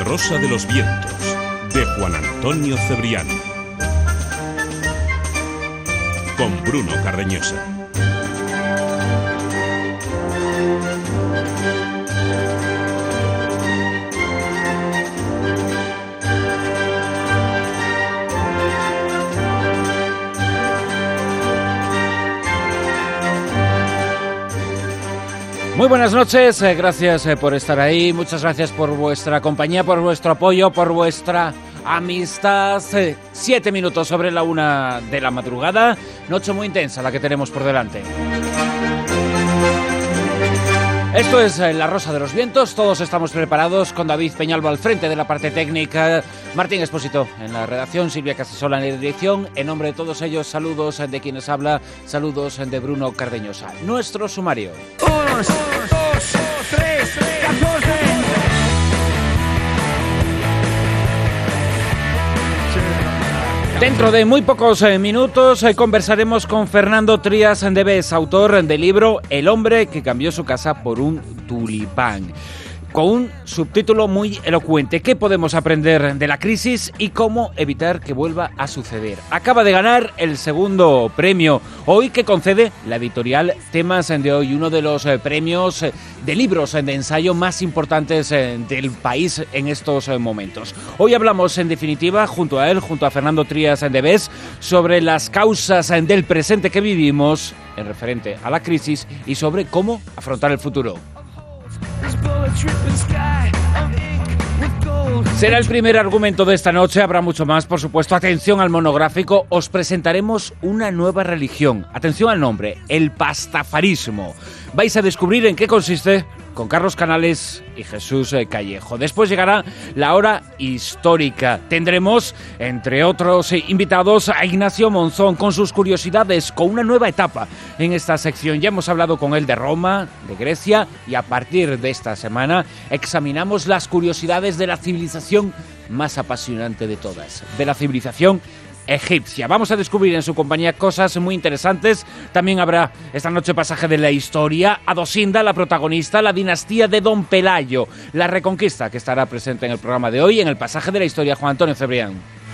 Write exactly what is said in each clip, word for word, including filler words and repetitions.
Rosa de los Vientos, de Juan Antonio Cebrián. Con Bruno Cardeñosa. Muy buenas noches, eh, gracias eh, por estar ahí, muchas gracias por vuestra compañía, por vuestro apoyo, por vuestra amistad. Eh, siete minutos sobre la una de la madrugada, noche muy intensa la que tenemos por delante. Esto es eh, La Rosa de los Vientos, todos estamos preparados con David Peñalba al frente de la parte técnica, Martín Expósito en la redacción, Silvia Casasola en la dirección. En nombre de todos ellos, saludos de quienes habla, saludos de Bruno Cardeñosa. Nuestro sumario. Uno, dos, dos, tres, catorce. Dentro de muy pocos eh, minutos eh, conversaremos con Fernando Trías de Bes, autor del libro El hombre que cambió su casa por un tulipán, con un subtítulo muy elocuente: ¿qué podemos aprender de la crisis y cómo evitar que vuelva a suceder? Acaba de ganar el segundo premio hoy que concede la editorial Temas de Hoy, uno de los eh, premios eh, de libros eh, de ensayo más importantes eh, del país en estos eh, momentos. Hoy hablamos en definitiva junto a él, junto a Fernando Trías de Bes, sobre las causas eh, del presente que vivimos en referente a la crisis y sobre cómo afrontar el futuro. Será el primer argumento de esta noche, habrá mucho más, por supuesto. Atención al monográfico, os presentaremos una nueva religión. Atención al nombre, el pastafarismo. Vais a descubrir en qué consiste con Carlos Canales y Jesús Callejo. Después llegará la hora histórica. Tendremos, entre otros invitados, a Ignacio Monzón con sus curiosidades, con una nueva etapa en esta sección. Ya hemos hablado con él de Roma, de Grecia, y a partir de esta semana examinamos las curiosidades de la civilización más apasionante de todas, de la civilización egipcia. Vamos a descubrir en su compañía cosas muy interesantes. También habrá esta noche pasaje de la historia. Adosinda, la protagonista, la dinastía de Don Pelayo, la reconquista, que estará presente en el programa de hoy, en el pasaje de la historia. Juan Antonio Cebrián.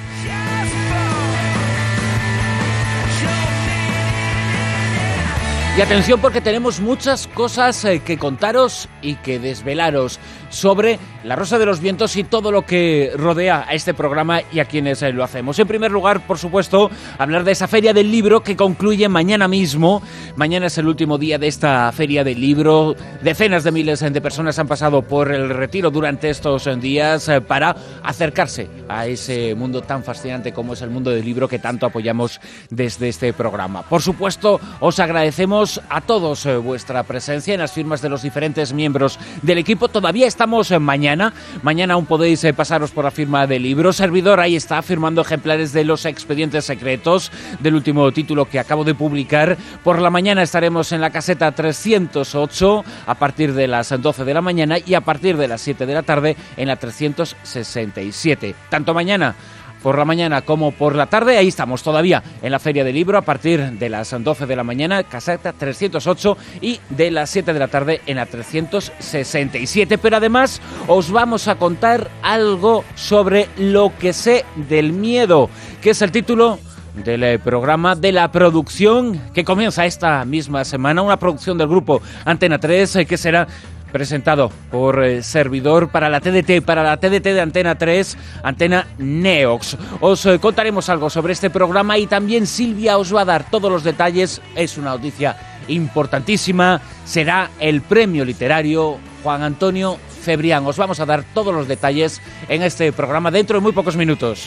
Y atención, porque tenemos muchas cosas eh, que contaros y que desvelaros sobre La Rosa de los Vientos y todo lo que rodea a este programa y a quienes eh, lo hacemos. En primer lugar, por supuesto, hablar de esa Feria del Libro que concluye mañana mismo. Mañana es el último día de esta Feria del Libro. Decenas de miles de personas han pasado por el retiro durante estos días eh, para acercarse a ese mundo tan fascinante como es el mundo del libro que tanto apoyamos desde este programa. Por supuesto, os agradecemos a todos eh, vuestra presencia en las firmas de los diferentes miembros del equipo. Todavía estamos en mañana. Mañana aún podéis eh, pasaros por la firma del libro. Servidor ahí está firmando ejemplares de Los Expedientes Secretos, del último título que acabo de publicar. Por la mañana estaremos en la caseta trescientos ocho a partir de las doce de la mañana y a partir de las siete de la tarde en la trescientos sesenta y siete. Tanto mañana por la mañana como por la tarde, ahí estamos todavía en la Feria del Libro a partir de las doce de la mañana, caseta trescientos ocho, y de las siete de la tarde en la trescientos sesenta y siete. Pero además os vamos a contar algo sobre lo que sé del miedo, que es el título del programa, de la producción que comienza esta misma semana, una producción del grupo Antena tres que será presentado por eh, servidor para la T D T, para la T D T de Antena tres, Antena Neox. Os eh, contaremos algo sobre este programa y también Silvia os va a dar todos los detalles. Es una noticia importantísima. Será el premio literario Juan Antonio Cebrián. Os vamos a dar todos los detalles en este programa dentro de muy pocos minutos.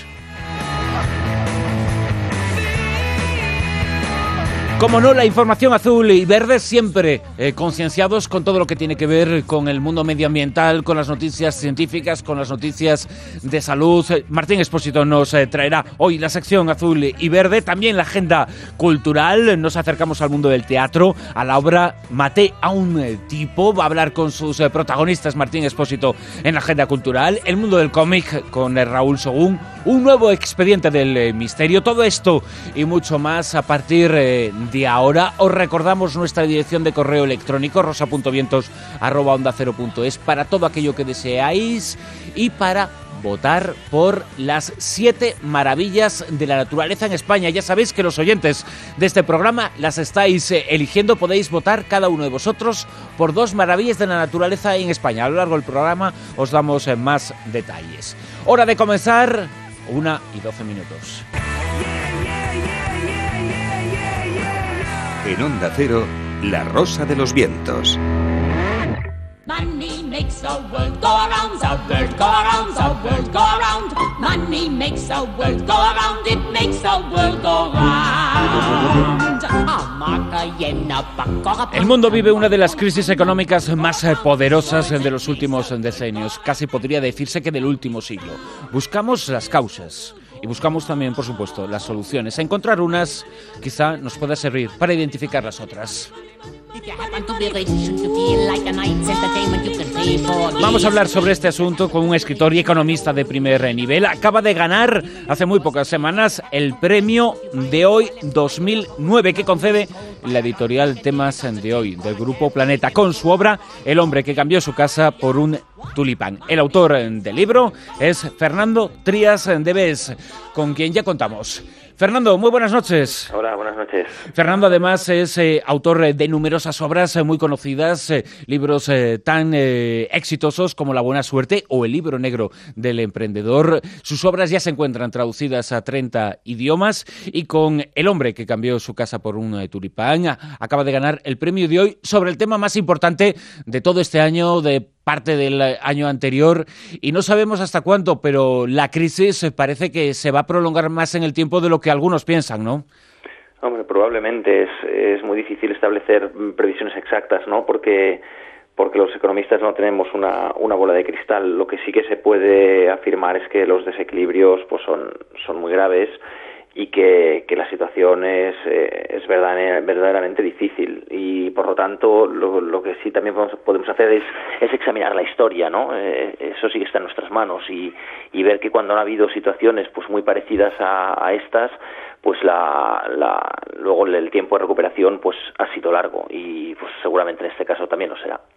Como no, la información azul y verde, siempre eh, concienciados con todo lo que tiene que ver con el mundo medioambiental, con las noticias científicas, con las noticias de salud. Martín Expósito nos eh, traerá hoy la sección azul y verde, también la agenda cultural. Nos acercamos al mundo del teatro, a la obra Maté a un eh, tipo. Va a hablar con sus eh, protagonistas Martín Expósito en la agenda cultural. El mundo del cómic con eh, Raúl Sogún. un nuevo expediente del eh, misterio. Todo esto y mucho más a partir eh, de ahora. Os recordamos nuestra dirección de correo electrónico rosa punto vientos arroba onda cero punto es para todo aquello que deseáis y para votar por las siete maravillas de la naturaleza en España. Ya sabéis que los oyentes de este programa las estáis eh, eligiendo. Podéis votar cada uno de vosotros por dos maravillas de la naturaleza en España. A lo largo del programa os damos eh, más detalles. Hora de comenzar, una y doce minutos. En Onda Cero, La Rosa de los Vientos. Money makes the world go around, the world go around, the world go around. Money makes the world go around, it makes the world go round. El mundo vive una de las crisis económicas más poderosas de los últimos decenios, casi podría decirse que del último siglo. Buscamos las causas y buscamos también, por supuesto, las soluciones. Encontrar unas quizá nos pueda servir para identificar las otras. Vamos a hablar sobre este asunto con un escritor y economista de primer nivel. Acaba de ganar hace muy pocas semanas el premio de hoy dos mil nueve que concede la editorial Temas de Hoy del Grupo Planeta con su obra El hombre que cambió su casa por un tulipán. El autor del libro es Fernando Trías de Bes, con quien ya contamos. Fernando, muy buenas noches. Hola, buenas noches. Fernando además es eh, autor de numerosas obras eh, muy conocidas, eh, libros eh, tan eh, exitosos como La buena suerte o El libro negro del emprendedor. Sus obras ya se encuentran traducidas a treinta idiomas y con El hombre que cambió su casa por un eh, tulipán acaba de ganar el premio de hoy sobre el tema más importante de todo este año, de parte del año anterior, y no sabemos hasta cuánto, pero la crisis parece que se va a prolongar más en el tiempo de lo que algunos piensan, ¿no? Hombre, probablemente es, es muy difícil establecer previsiones exactas, ¿no? Porque porque los economistas no tenemos una, una bola de cristal. Lo que sí que se puede afirmar es que los desequilibrios pues son, son muy graves y que, que la situación es, eh, es verdaderamente, verdaderamente difícil y por lo tanto lo, lo que sí también podemos, podemos hacer es, es examinar la historia, ¿no? Eh, eso sí que está en nuestras manos y, y ver que cuando han habido situaciones pues muy parecidas a, a estas, pues la, la, luego el tiempo de recuperación pues ha sido largo y pues seguramente en este caso también lo será.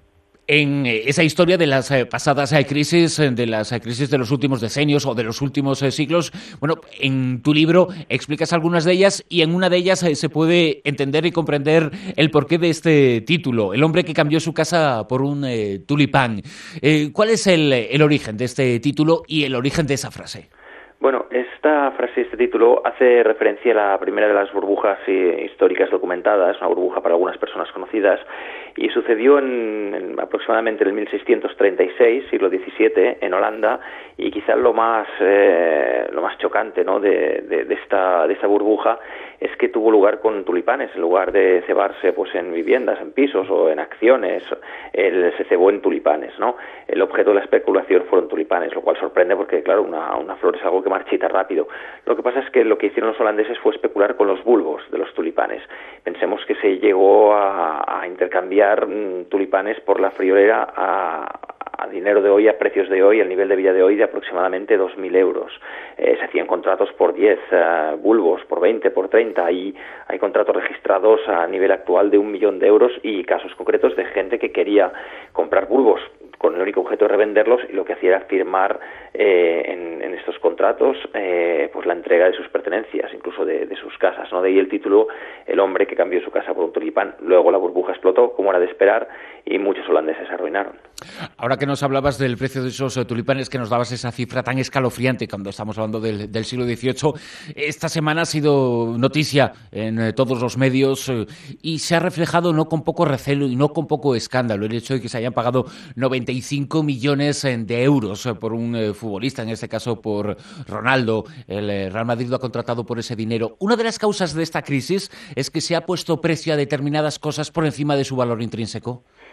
En esa historia de las eh, pasadas eh, crisis, de las eh, crisis de los últimos decenios o de los últimos eh, siglos, bueno, en tu libro explicas algunas de ellas y en una de ellas eh, se puede entender y comprender el porqué de este título, El hombre que cambió su casa por un eh, tulipán. Eh, ¿Cuál es el, el origen de este título y el origen de esa frase? Bueno, esta frase, este título, hace referencia a la primera de las burbujas eh, históricas documentadas, una burbuja para algunas personas conocidas, y sucedió en, en aproximadamente en el mil seiscientos treinta y seis, siglo diecisiete, en Holanda, y quizás lo más eh, lo más chocante, ¿no?, de, de, de esta de esta burbuja es que tuvo lugar con tulipanes. En lugar de cebarse pues en viviendas, en pisos o en acciones, él se cebó en tulipanes, ¿no? El objeto de la especulación fueron tulipanes, lo cual sorprende porque, claro, una, una flor es algo que marchita rápido. Lo que pasa es que lo que hicieron los holandeses fue especular con los bulbos de los tulipanes. Pensemos que se llegó a, a intercambiar mm, tulipanes por la friolera a, a dinero de hoy, a precios de hoy, al nivel de vida de hoy de aproximadamente dos mil euros. Eh, se hacían contratos por diez uh, bulbos, por veinte, por treinta. Hay, hay contratos registrados a nivel actual de un millón de euros y casos concretos de gente que quería comprar bulbos con el único objeto de revenderlos y lo que hacía era firmar eh, en, en estos contratos eh, pues la entrega de sus pertenencias, incluso de, de sus casas, ¿no? De ahí el título El hombre que cambió su casa por un tulipán. Luego la burbuja explotó, como era de esperar, y muchos holandeses se arruinaron. Ahora que nos hablabas del precio de esos tulipanes, que nos dabas esa cifra tan escalofriante cuando estamos hablando del, del siglo dieciocho, esta semana ha sido noticia en eh, todos los medios eh, y se ha reflejado no con poco recelo y no con poco escándalo el hecho de que se hayan pagado noventa y cinco millones de euros por un eh, futbolista, en este caso por Ronaldo. El eh, Real Madrid lo ha contratado por ese dinero. Una de las causas de esta crisis es que se ha puesto precio a determinadas cosas por encima de su valor intrínseco.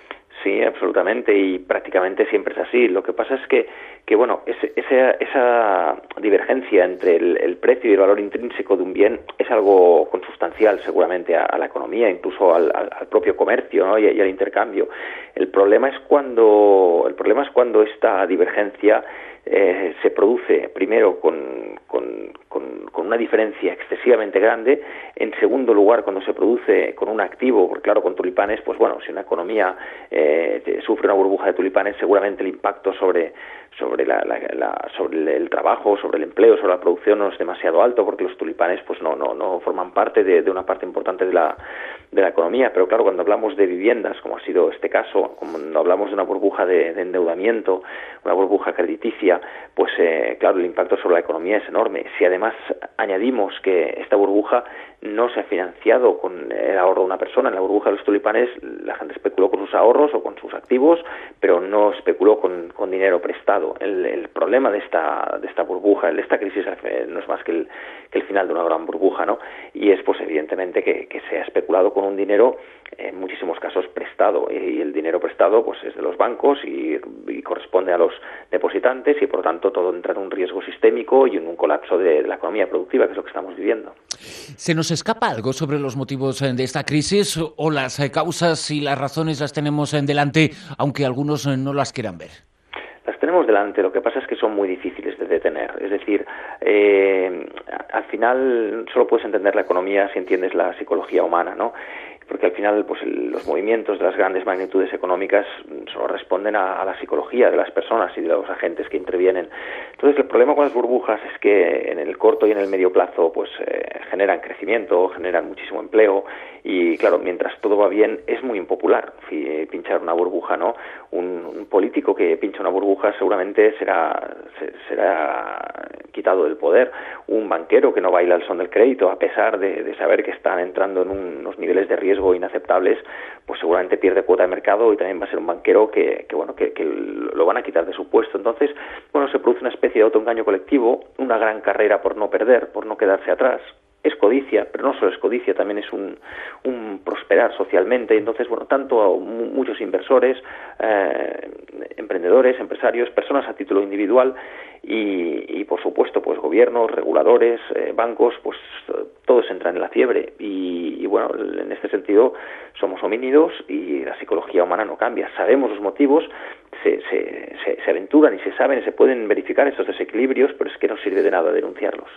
Sí, absolutamente, y prácticamente siempre es así. Lo que pasa es que, que bueno, ese, esa, esa divergencia entre el, el precio y el valor intrínseco de un bien es algo consustancial seguramente a, a la economía, incluso al, al, al propio comercio, ¿no? y, y al intercambio. El problema es cuando, el problema es cuando esta divergencia Eh, se produce primero con, con, con, con una diferencia excesivamente grande, en segundo lugar cuando se produce con un activo, porque claro, con tulipanes, pues bueno, si una economía eh, sufre una burbuja de tulipanes, seguramente el impacto sobre sobre la, la, la sobre el trabajo, sobre el empleo, sobre la producción no es demasiado alto, porque los tulipanes pues no no no forman parte de, de una parte importante de la de la economía. Pero claro, cuando hablamos de viviendas, como ha sido este caso, cuando hablamos de una burbuja de, de endeudamiento, una burbuja crediticia, pues eh, claro, el impacto sobre la economía es enorme. Si además añadimos que esta burbuja no se ha financiado con el ahorro de una persona, en la burbuja de los tulipanes la gente especuló con sus ahorros o con sus activos, pero no especuló con, con dinero prestado. El, el problema de esta de esta burbuja, de esta crisis, no es más que el, que el final de una gran burbuja, ¿no? Y es pues evidentemente que, que se ha especulado con un dinero en muchísimos casos prestado, y el dinero prestado pues es de los bancos y, y corresponde a los depositantes, y por tanto todo entra en un riesgo sistémico y en un colapso de, de la economía productiva, que es lo que estamos viviendo. ¿Se nos escapa algo sobre los motivos de esta crisis, o las causas y las razones las tenemos en delante, aunque algunos no las quieran ver? Las tenemos delante, lo que pasa es que son muy difíciles de detener. Es decir, eh, al final solo puedes entender la economía si entiendes la psicología humana, ¿no? Porque al final pues el, los movimientos de las grandes magnitudes económicas solo responden a, a la psicología de las personas y de los agentes que intervienen. Entonces el problema con las burbujas es que en el corto y en el medio plazo pues eh, generan crecimiento, generan muchísimo empleo, y claro, mientras todo va bien es muy impopular si, pinchar una burbuja, ¿no? Un, un político que pincha una burbuja seguramente será, se, será quitado del poder. Un banquero que no baila al son del crédito, a pesar de, de saber que están entrando en un, unos niveles de riesgo inaceptables, pues seguramente pierde cuota de mercado, y también va a ser un banquero que, que bueno que, que lo van a quitar de su puesto. Entonces, bueno, se produce una especie de autoengaño colectivo, una gran carrera por no perder, por no quedarse atrás. Es codicia, pero no solo es codicia, también es un, un prosperar socialmente. Entonces, bueno, tanto muchos inversores, eh, emprendedores, empresarios, personas a título individual y, y por supuesto, pues gobiernos, reguladores, eh, bancos, pues todos entran en la fiebre. Y, y bueno, en este sentido somos homínidos y la psicología humana no cambia. Sabemos los motivos, se, se, se, se aventuran y se saben y se pueden verificar estos desequilibrios, pero es que no sirve de nada denunciarlos.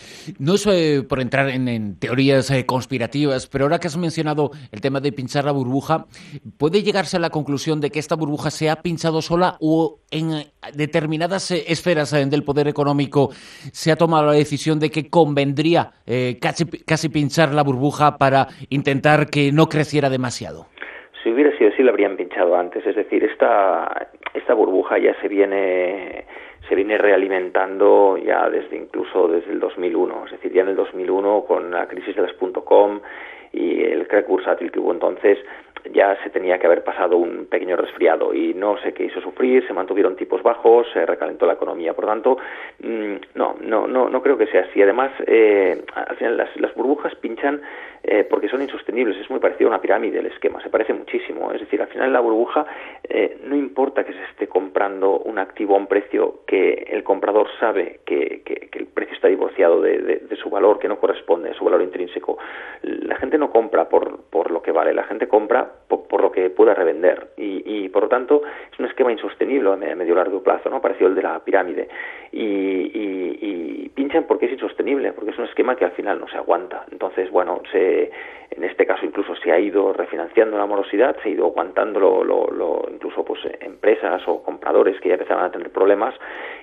No es eh, por entrar en, en teorías eh, conspirativas, pero ahora que has mencionado el tema de pinchar la burbuja, ¿puede llegarse a la conclusión de que esta burbuja se ha pinchado sola, o en eh, determinadas eh, esferas eh, del poder económico se ha tomado la decisión de que convendría eh, casi, casi pinchar la burbuja para intentar que no creciera demasiado? Si hubiera sido así, la habrían pinchado antes. Es decir, esta, esta burbuja ya se viene... se viene realimentando ya desde incluso desde el dos mil uno, es decir, ya en el dos mil uno con la crisis de las .com y el crack bursátil que hubo entonces, ya se tenía que haber pasado un pequeño resfriado y no sé qué hizo sufrir, se mantuvieron tipos bajos, se recalentó la economía. Por tanto, mmm, no, no, no, no creo que sea así. Además, eh, al final las, las burbujas pinchan eh, porque son insostenibles. Es muy parecido a una pirámide el esquema, se parece muchísimo. Es decir, al final en la burbuja eh, no importa que se esté comprando un activo a un precio que el comprador sabe que, que, que el precio está divorciado de, de, de su valor, que no corresponde a su valor intrínseco. La gente no compra por, por lo que vale, la gente compra por, por lo que pueda revender, y, y por lo tanto es un esquema insostenible a medio largo plazo, ¿no? Parecido al de la pirámide, y, y, y pinchan porque es insostenible, porque es un esquema que al final no se aguanta. Entonces, bueno, se, en este caso incluso se ha ido refinanciando la morosidad, se ha ido aguantando lo, lo, lo, incluso pues empresas o compradores que ya empezaban a tener problemas,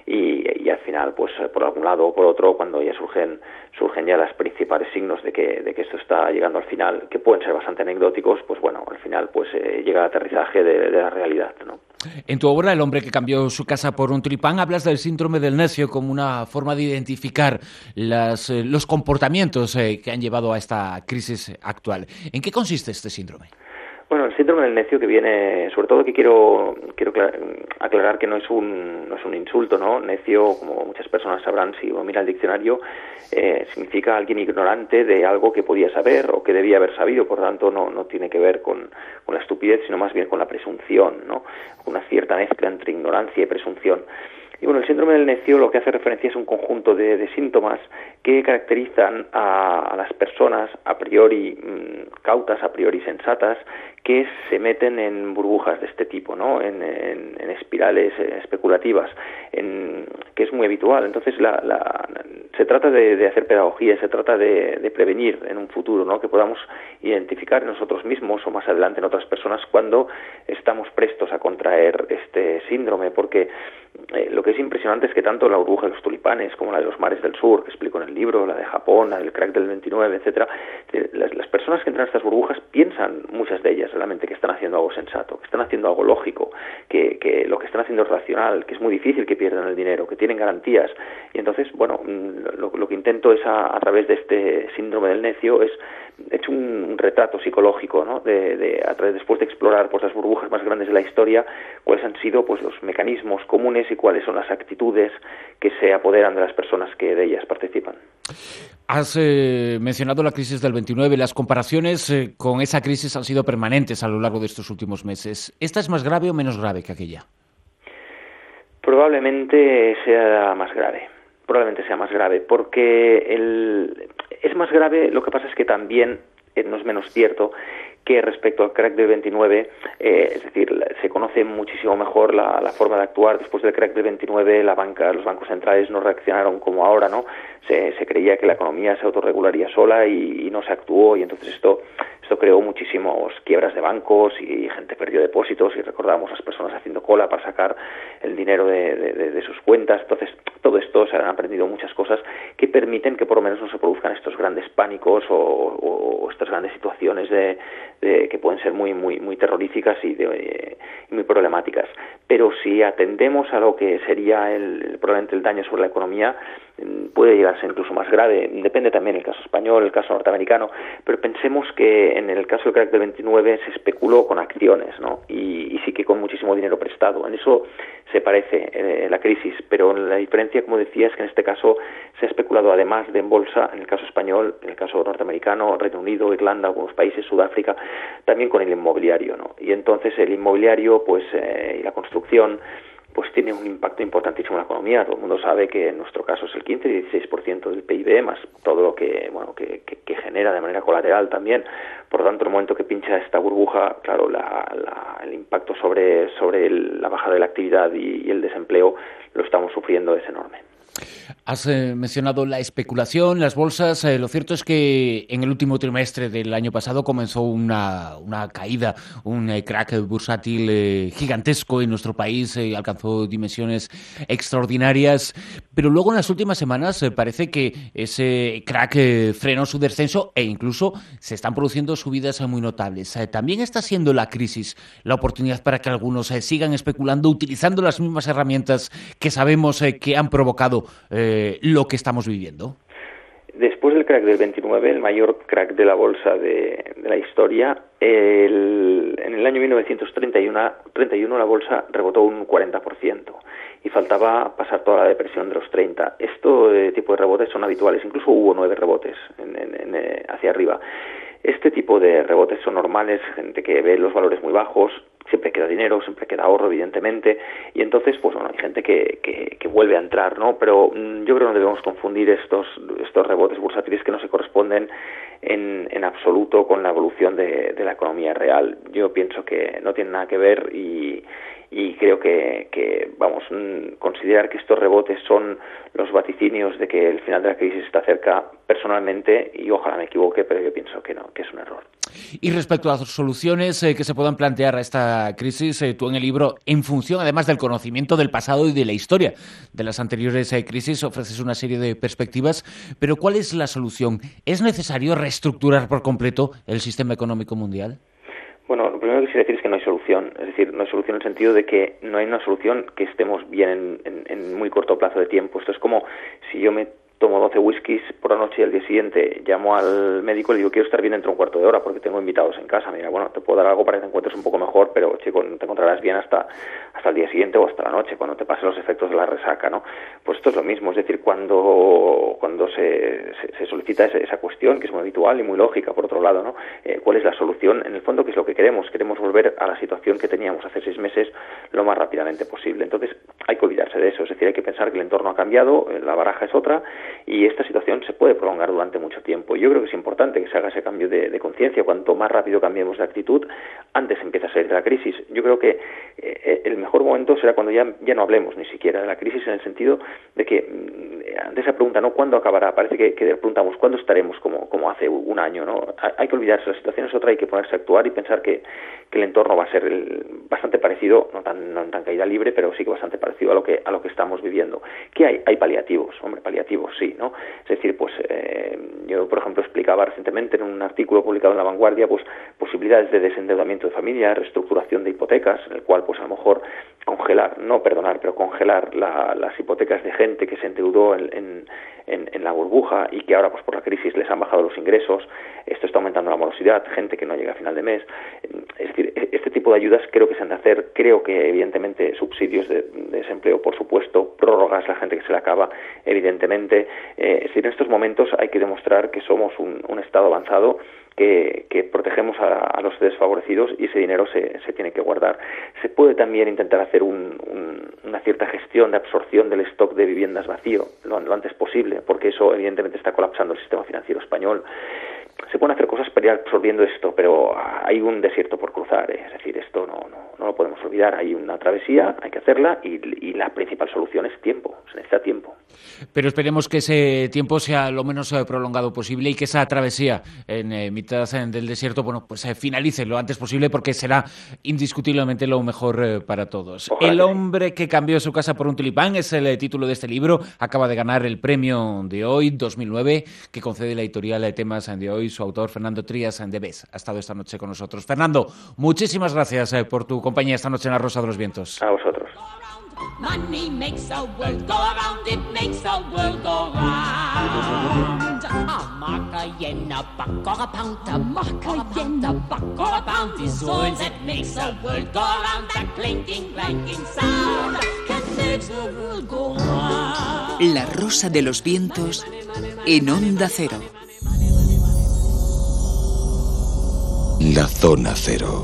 y, y al final pues por algún lado o por otro, cuando ya surgen surgen ya los principales signos de que, de que esto está llegando al final, que pueden ser bastante anecdóticos, pues bueno, al final pues eh, llega el aterrizaje de, de la realidad, ¿no? En tu obra, El hombre que cambió su casa por un tulipán, hablas del síndrome del necio como una forma de identificar las, eh, los comportamientos eh, que han llevado a esta crisis actual. ¿En qué consiste este síndrome? Bueno, el síndrome del necio, que viene, sobre todo que quiero quiero aclarar que no es un no es un insulto, ¿no? Necio, como muchas personas sabrán si uno mira el diccionario, eh, significa alguien ignorante de algo que podía saber o que debía haber sabido, por tanto no no tiene que ver con, con la estupidez, sino más bien con la presunción, ¿no? Una cierta mezcla entre ignorancia y presunción. Y bueno, el síndrome del necio lo que hace referencia es un conjunto de, de síntomas que caracterizan a, a las personas a priori mmm, cautas, a priori sensatas, que se meten en burbujas de este tipo, ¿no? En, en, en espirales especulativas, en, que es muy habitual. Entonces, la, la, se trata de, de hacer pedagogía, se trata de, de prevenir en un futuro, ¿no? Que podamos identificar en nosotros mismos o más adelante en otras personas cuando estamos prestos a contraer este síndrome, porque eh, lo que es impresionante es que tanto la burbuja de los tulipanes como la de los mares del sur, que explico en el libro, la de Japón, la del crack del veintinueve, etcétera, las, las personas que entran a estas burbujas piensan, muchas de ellas realmente, que están haciendo algo sensato, que están haciendo algo lógico, que, que lo que están haciendo es racional, que es muy difícil que pierdan el dinero, que tienen garantías. Y entonces, bueno, lo, lo que intento es a, a través de este síndrome del necio es he hecho un, un retrato psicológico, ¿no? De, de a través después de explorar pues las burbujas más grandes de la historia, cuáles han sido pues los mecanismos comunes y cuáles son las actitudes que se apoderan de las personas que de ellas participan. Has eh, mencionado la crisis del veintinueve. Las comparaciones eh, con esa crisis han sido permanentes a lo largo de estos últimos meses. ¿Esta es más grave o menos grave que aquella? Probablemente sea más grave. Probablemente sea más grave, porque el, es más grave, lo que pasa es que también eh, no es menos cierto que respecto al crack del veintinueve, eh, es decir, se conoce muchísimo mejor la, la forma de actuar. Después del crack del veintinueve, la banca, los bancos centrales no reaccionaron como ahora, ¿no? Se, se creía que la economía se autorregularía sola y, y no se actuó, y entonces esto esto creó muchísimos quiebras de bancos y gente perdió depósitos, y recordamos las personas haciendo cola para sacar el dinero de, de, de sus cuentas. Entonces, todo esto se han aprendido muchas cosas que permiten que por lo menos no se produzcan estos grandes pánicos o, o, o estas grandes situaciones de De, que pueden ser muy muy muy terroríficas y de, eh, muy problemáticas. Pero si atendemos a lo que sería el, probablemente el daño sobre la economía, puede llegar a ser incluso más grave. Depende también el caso español, el caso norteamericano, pero pensemos que en el caso del crack del veintinueve se especuló con acciones, ¿no? Y, y sí que con muchísimo dinero prestado. En eso se parece eh, la crisis, pero la diferencia, como decía, es que en este caso se ha especulado además de en bolsa, en el caso español, en el caso norteamericano, Reino Unido, Irlanda, algunos países, Sudáfrica, también con el inmobiliario, ¿no? Y entonces el inmobiliario, pues, eh, y la construcción, pues tiene un impacto importantísimo en la economía. Todo el mundo sabe que en nuestro caso es el quince y dieciséis por ciento del P I B, más todo lo que bueno que, que, que genera de manera colateral también. Por lo tanto, en el momento que pincha esta burbuja, claro, la, la, el impacto sobre, sobre el, la bajada de la actividad y, y el desempleo lo estamos sufriendo, es enorme. Has eh, mencionado la especulación, las bolsas. Eh, lo cierto es que en el último trimestre del año pasado comenzó una, una caída, un eh, crack bursátil eh, gigantesco en nuestro país, eh, alcanzó dimensiones extraordinarias, pero luego en las últimas semanas eh, parece que ese crack eh, frenó su descenso e incluso se están produciendo subidas eh, muy notables. Eh, también está siendo la crisis la oportunidad para que algunos eh, sigan especulando utilizando las mismas herramientas que sabemos eh, que han provocado Eh, lo que estamos viviendo. Después del crack del veintinueve, el mayor crack de la bolsa de, de la historia, el, en el año mil novecientos treinta y uno, treinta y uno la bolsa rebotó un cuarenta por ciento y faltaba pasar toda la depresión de los treinta. Este tipo de rebotes son habituales, incluso hubo nueve rebotes en, en, en, hacia arriba. Este tipo de rebotes son normales, gente que ve los valores muy bajos, siempre queda dinero, siempre queda ahorro, evidentemente, y entonces, pues bueno, hay gente que, que, que vuelve a entrar, ¿no? Pero mmm, yo creo que no debemos confundir estos estos rebotes bursátiles que no se corresponden en, en absoluto con la evolución de, de la economía real. Yo pienso que no tienen nada que ver y, y creo que, que, vamos, mmm, considerar que estos rebotes son los vaticinios de que el final de la crisis está cerca, personalmente, y ojalá me equivoque, pero yo pienso que no, que es un error. Y respecto a las soluciones eh, que se puedan plantear a esta crisis, eh, tú en el libro, en función además del conocimiento del pasado y de la historia de las anteriores eh, crisis, ofreces una serie de perspectivas, pero ¿cuál es la solución? ¿Es necesario reestructurar por completo el sistema económico mundial? Bueno, lo primero que quisiera decir es que no hay solución, es decir, no hay solución en el sentido de que no hay una solución que estemos bien en, en, en muy corto plazo de tiempo. Esto es como si yo me tomo doce whiskies por la noche y al día siguiente llamo al médico y le digo, quiero estar bien dentro de un cuarto de hora porque tengo invitados en casa. Mira, bueno, te puedo dar algo para que te encuentres un poco mejor, pero chico, no te encontrarás bien hasta, hasta el día siguiente o hasta la noche, cuando te pasen los efectos de la resaca, ¿no? Pues esto es lo mismo, es decir, cuando, cuando se, se, se solicita esa, esa cuestión, que es muy habitual y muy lógica, por otro lado, ¿no? Eh, ¿Cuál es la solución? En el fondo, ¿qué es lo que queremos? Queremos volver a la situación que teníamos hace seis meses lo más rápidamente posible. Entonces, hay que olvidarse de eso, es decir, hay que pensar que el entorno ha cambiado, la baraja es otra, y esta situación se puede prolongar durante mucho tiempo. Yo creo que es importante que se haga ese cambio de, de conciencia. Cuanto más rápido cambiemos de actitud, antes empieza a salir de la crisis. Yo creo que eh, el mejor momento será cuando ya, ya no hablemos ni siquiera de la crisis, en el sentido de que mm, ante esa pregunta, ¿no? ¿Cuándo acabará? Parece que, que preguntamos, ¿cuándo estaremos como, como hace un año? ¿No? Hay que olvidarse, la situación es otra, hay que ponerse a actuar y pensar que, que el entorno va a ser el, bastante parecido, no tan, no tan caída libre, pero sí que bastante parecido a lo que, a lo que estamos viviendo. ¿Qué hay? Hay paliativos, hombre, paliativos sí, ¿no? Es decir, pues eh, yo, por ejemplo, explicaba recientemente en un artículo publicado en La Vanguardia, pues posibilidades de desendeudamiento de familia, reestructuración de hipotecas, en el cual, pues a lo mejor congelar, no perdonar, pero congelar la, las hipotecas de gente que se endeudó en, en, en, en la burbuja y que ahora, pues por la crisis, les han bajado los ingresos. Esto está aumentando la morosidad, gente que no llega a final de mes. Es decir, este tipo de ayudas creo que se han de hacer, creo que evidentemente subsidios de, de desempleo, por supuesto, prórrogas a la gente que se le acaba, evidentemente. Eh, es decir, en estos momentos hay que demostrar que somos un, un Estado avanzado, que, que protegemos a, a los desfavorecidos y ese dinero se, se tiene que guardar. Se puede también intentar hacer un, un, una cierta gestión de absorción del stock de viviendas vacío lo, lo antes posible, porque eso evidentemente está colapsando el sistema financiero español. Se pueden hacer cosas para ir absorbiendo esto, pero hay un desierto por cruzar, ¿eh? Es decir, esto no, no, no lo podemos olvidar. Hay una travesía, hay que hacerla y, y la principal solución es tiempo, se necesita tiempo. Pero esperemos que ese tiempo sea lo menos eh, prolongado posible y que esa travesía en eh, mitad eh, del desierto, bueno, pues eh, finalice lo antes posible, porque será indiscutiblemente lo mejor eh, para todos. Ojalá. El hombre que cambió su casa por un tulipán es el eh, título de este libro. Acaba de ganar el premio de hoy, dos mil nueve, que concede la editorial de Temas de hoy. Su autor, Fernando Trías de Bes, ha estado esta noche con nosotros. Fernando, muchísimas gracias eh, por tu compañía esta noche en La Rosa de los Vientos. A vosotros. Money makes the world go around, it makes the world go round. A mark, a yen, a buck, or a pound, a mark, a yen, a buck, or a pound is all that makes the world go around. That clinking, clanking sound that makes the world go round. La Rosa de los Vientos en Onda Cero. La Zona Cero.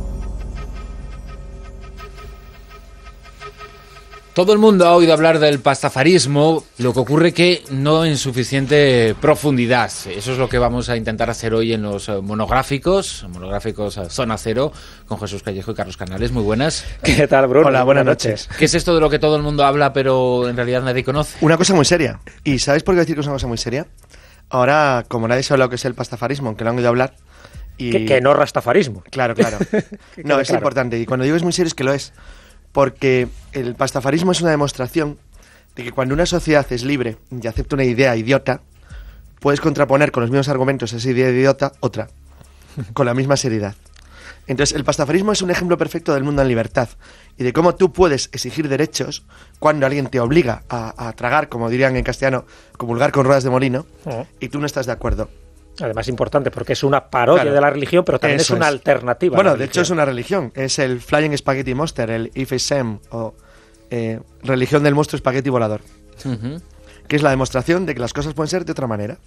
Todo el mundo ha oído hablar del pastafarismo, lo que ocurre que no en suficiente profundidad. Eso es lo que vamos a intentar hacer hoy en los monográficos, monográficos Zona Cero, con Jesús Callejo y Carlos Canales. Muy buenas. ¿Qué tal, Bruno? Hola, buenas noches. ¿Qué es esto de lo que todo el mundo habla, pero en realidad nadie conoce? Una cosa muy seria. ¿Y sabéis por qué decir que es una cosa muy seria? Ahora, como nadie sabe lo que es el pastafarismo, aunque lo han oído hablar... Y... Que, que no rastafarismo. Claro, claro. No, es claro. importante. Y cuando digo es muy serio es que lo es. Porque el pastafarismo es una demostración de que cuando una sociedad es libre y acepta una idea idiota, puedes contraponer con los mismos argumentos a esa idea idiota otra, con la misma seriedad. Entonces, el pastafarismo es un ejemplo perfecto del mundo en libertad y de cómo tú puedes exigir derechos cuando alguien te obliga a, a tragar, como dirían en castellano, comulgar con ruedas de molino, uh-huh. y tú no estás de acuerdo. Además, importante, porque es una parodia claro. de la religión, pero también Eso es una es. alternativa. Bueno, a la de hecho es una religión. Es el Flying Spaghetti Monster, el If I Sam, o eh, religión del monstruo espagueti volador. Uh-huh. Que es la demostración de que las cosas pueden ser de otra manera.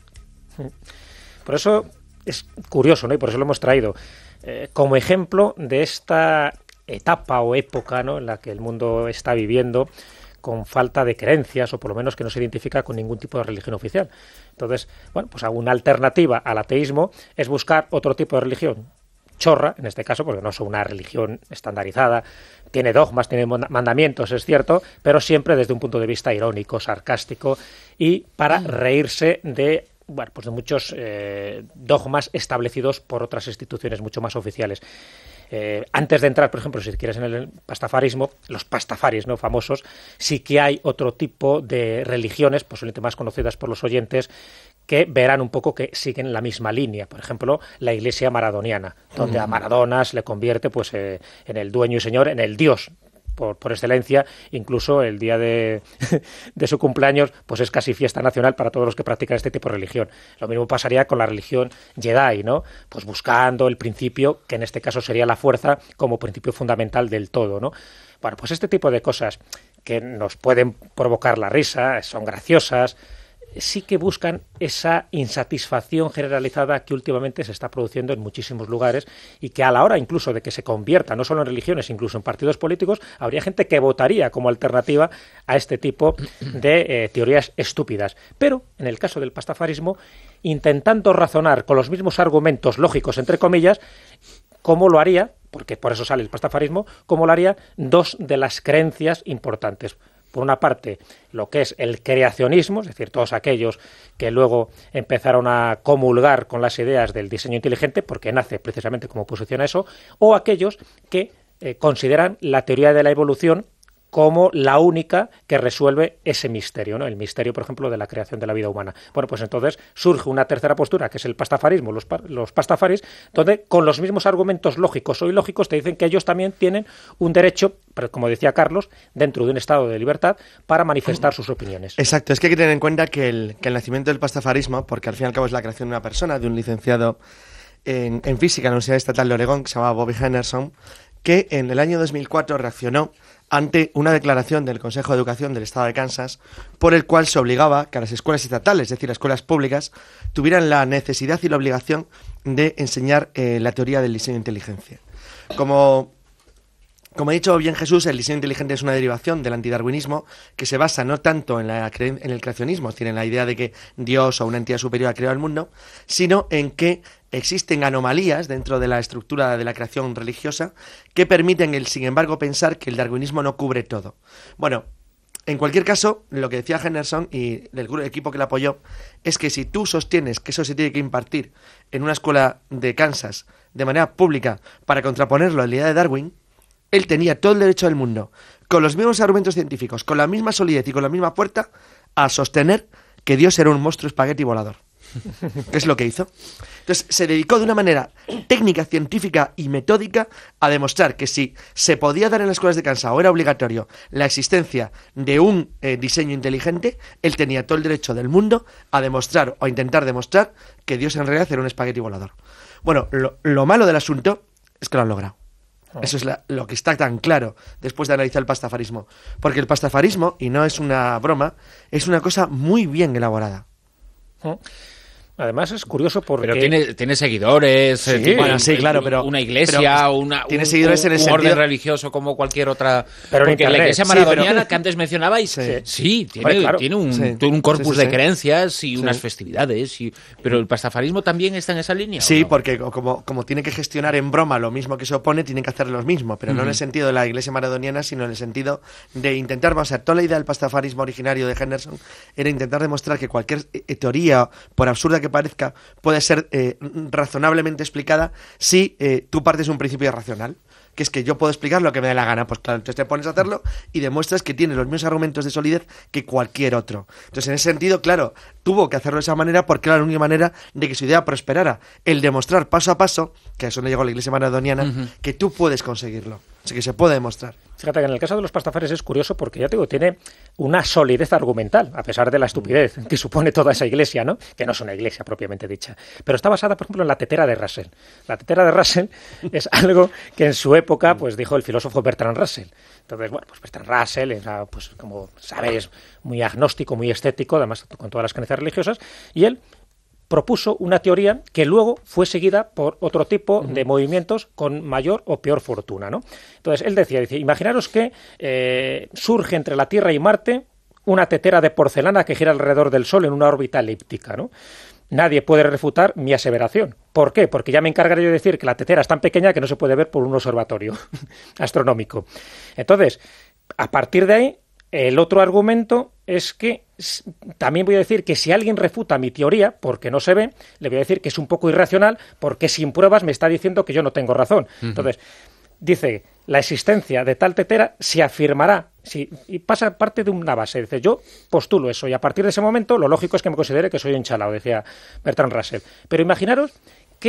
Por eso es curioso, ¿no? Y por eso lo hemos traído eh, como ejemplo de esta etapa o época, ¿no?, en la que el mundo está viviendo con falta de creencias, o por lo menos que no se identifica con ningún tipo de religión oficial. Entonces, bueno, pues una alternativa al ateísmo es buscar otro tipo de religión chorra, en este caso, porque no es una religión estandarizada, tiene dogmas, tiene mandamientos, es cierto, pero siempre desde un punto de vista irónico, sarcástico, y para reírse de, bueno, pues de muchos eh, dogmas establecidos por otras instituciones mucho más oficiales. Eh, antes de entrar, por ejemplo, si quieres en el pastafarismo, los pastafaris, ¿no?, famosos, sí que hay otro tipo de religiones, posiblemente más conocidas por los oyentes, que verán un poco que siguen la misma línea. Por ejemplo, la iglesia maradoniana, donde a Maradona se le convierte pues eh, en el dueño y señor, en el dios, por, por excelencia, incluso el día de, de su cumpleaños, pues es casi fiesta nacional para todos los que practican este tipo de religión. Lo mismo pasaría con la religión Jedi, ¿no? Pues buscando el principio, que en este caso sería la fuerza, como principio fundamental del todo, ¿no? Bueno, pues este tipo de cosas que nos pueden provocar la risa, son graciosas, sí que buscan esa insatisfacción generalizada que últimamente se está produciendo en muchísimos lugares y que a la hora incluso de que se convierta no solo en religiones, incluso en partidos políticos, habría gente que votaría como alternativa a este tipo de eh, teorías estúpidas. Pero, en el caso del pastafarismo, intentando razonar con los mismos argumentos lógicos, entre comillas, ¿cómo lo haría? Porque por eso sale el pastafarismo, ¿cómo lo haría? Dos de las creencias importantes. Por una parte, lo que es el creacionismo, es decir, todos aquellos que luego empezaron a comulgar con las ideas del diseño inteligente, porque nace precisamente como oposición a eso, o aquellos que eh, consideran la teoría de la evolución como la única que resuelve ese misterio, ¿no? El misterio, por ejemplo, de la creación de la vida humana. Bueno, pues entonces surge una tercera postura, que es el pastafarismo, los, pa los pastafaris, donde con los mismos argumentos lógicos o ilógicos te dicen que ellos también tienen un derecho, como decía Carlos, dentro de un estado de libertad, para manifestar sus opiniones. Exacto, es que hay que tener en cuenta que el, que el nacimiento del pastafarismo, porque al fin y al cabo es la creación de una persona, de un licenciado en, en física en la Universidad Estatal de Oregón, que se llamaba Bobby Henderson, que en el año dos mil cuatro reaccionó ante una declaración del Consejo de Educación del Estado de Kansas, por el cual se obligaba que a las escuelas estatales, es decir, las escuelas públicas, tuvieran la necesidad y la obligación de enseñar eh, la teoría del diseño inteligente. Como, como ha dicho bien Jesús, el diseño inteligente es una derivación del antidarwinismo que se basa no tanto en, la cre en el creacionismo, es decir, en la idea de que Dios o una entidad superior ha creado el mundo, sino en que existen anomalías dentro de la estructura de la creación religiosa que permiten, el, sin embargo, pensar que el darwinismo no cubre todo. Bueno, en cualquier caso, lo que decía Henderson y del equipo que le apoyó es que si tú sostienes que eso se tiene que impartir en una escuela de Kansas de manera pública para contraponerlo a la idea de Darwin, él tenía todo el derecho del mundo, con los mismos argumentos científicos, con la misma solidez y con la misma fuerza, a sostener que Dios era un monstruo espagueti volador. ¿Qué es lo que hizo? Entonces se dedicó de una manera técnica, científica y metódica a demostrar que si se podía dar en las escuelas de Kansas o era obligatorio la existencia de un eh, diseño inteligente, él tenía todo el derecho del mundo a demostrar o a intentar demostrar que Dios en realidad era un espagueti volador. Bueno, lo, lo malo del asunto es que lo han logrado. Eso es la, lo que está tan claro después de analizar el pastafarismo. Porque el pastafarismo, y no es una broma, es una cosa muy bien elaborada. Además es curioso porque... Pero tiene, tiene seguidores, sí, eh, bueno, sí, claro, pero... una iglesia, pero, una, tiene un, seguidores un, en el un sentido... orden religioso como cualquier otra... Pero porque Internet, la iglesia sí, maradoniana pero... que antes mencionabais, sí, sí tiene, Oye, claro. tiene un, sí, un corpus sí, sí, de sí. creencias y sí. unas festividades. Y, pero el pastafarismo también está en esa línea. Sí, ¿o no? porque como, como tiene que gestionar en broma lo mismo que se opone, tienen que hacer lo mismo, pero uh-huh. no en el sentido de la iglesia maradoniana, sino en el sentido de intentar, vamos a ver, toda la idea del pastafarismo originario de Henderson era intentar demostrar que cualquier eh, teoría, por absurda que parezca, puede ser eh, razonablemente explicada si eh, tú partes de un principio irracional, que es que yo puedo explicar lo que me dé la gana. Pues claro, entonces te pones a hacerlo y demuestras que tienes los mismos argumentos de solidez que cualquier otro. Entonces, en ese sentido, claro, tuvo que hacerlo de esa manera porque era la única manera de que su idea prosperara. El demostrar paso a paso, que a eso no llegó la iglesia maradoniana, uh-huh. que tú puedes conseguirlo. O sea, que se puede demostrar. Fíjate que en el caso de los pastafaris es curioso porque, ya te digo, tiene una solidez argumental, a pesar de la estupidez que supone toda esa iglesia, ¿no? Que no es una iglesia propiamente dicha. Pero está basada, por ejemplo, en la tetera de Russell. La tetera de Russell es algo que en su época pues dijo el filósofo Bertrand Russell. Entonces, bueno, pues Bertrand Russell era, pues como sabes, muy agnóstico, muy estético, además con todas las creencias religiosas, y él propuso una teoría que luego fue seguida por otro tipo de movimientos con mayor o peor fortuna, ¿no? Entonces, él decía, dice, imaginaros que eh, surge entre la Tierra y Marte una tetera de porcelana que gira alrededor del Sol en una órbita elíptica, ¿no? Nadie puede refutar mi aseveración. ¿Por qué? Porque ya me encargaré yo de decir que la tetera es tan pequeña que no se puede ver por un observatorio astronómico. Entonces, a partir de ahí, el otro argumento es que también voy a decir que si alguien refuta mi teoría, porque no se ve, le voy a decir que es un poco irracional, porque sin pruebas me está diciendo que yo no tengo razón. Uh-huh. Entonces, dice, la existencia de tal tetera se afirmará, si, y pasa parte de una base. Dice, yo postulo eso, y a partir de ese momento lo lógico es que me considere que soy un chalao, decía Bertrand Russell. Pero imaginaros que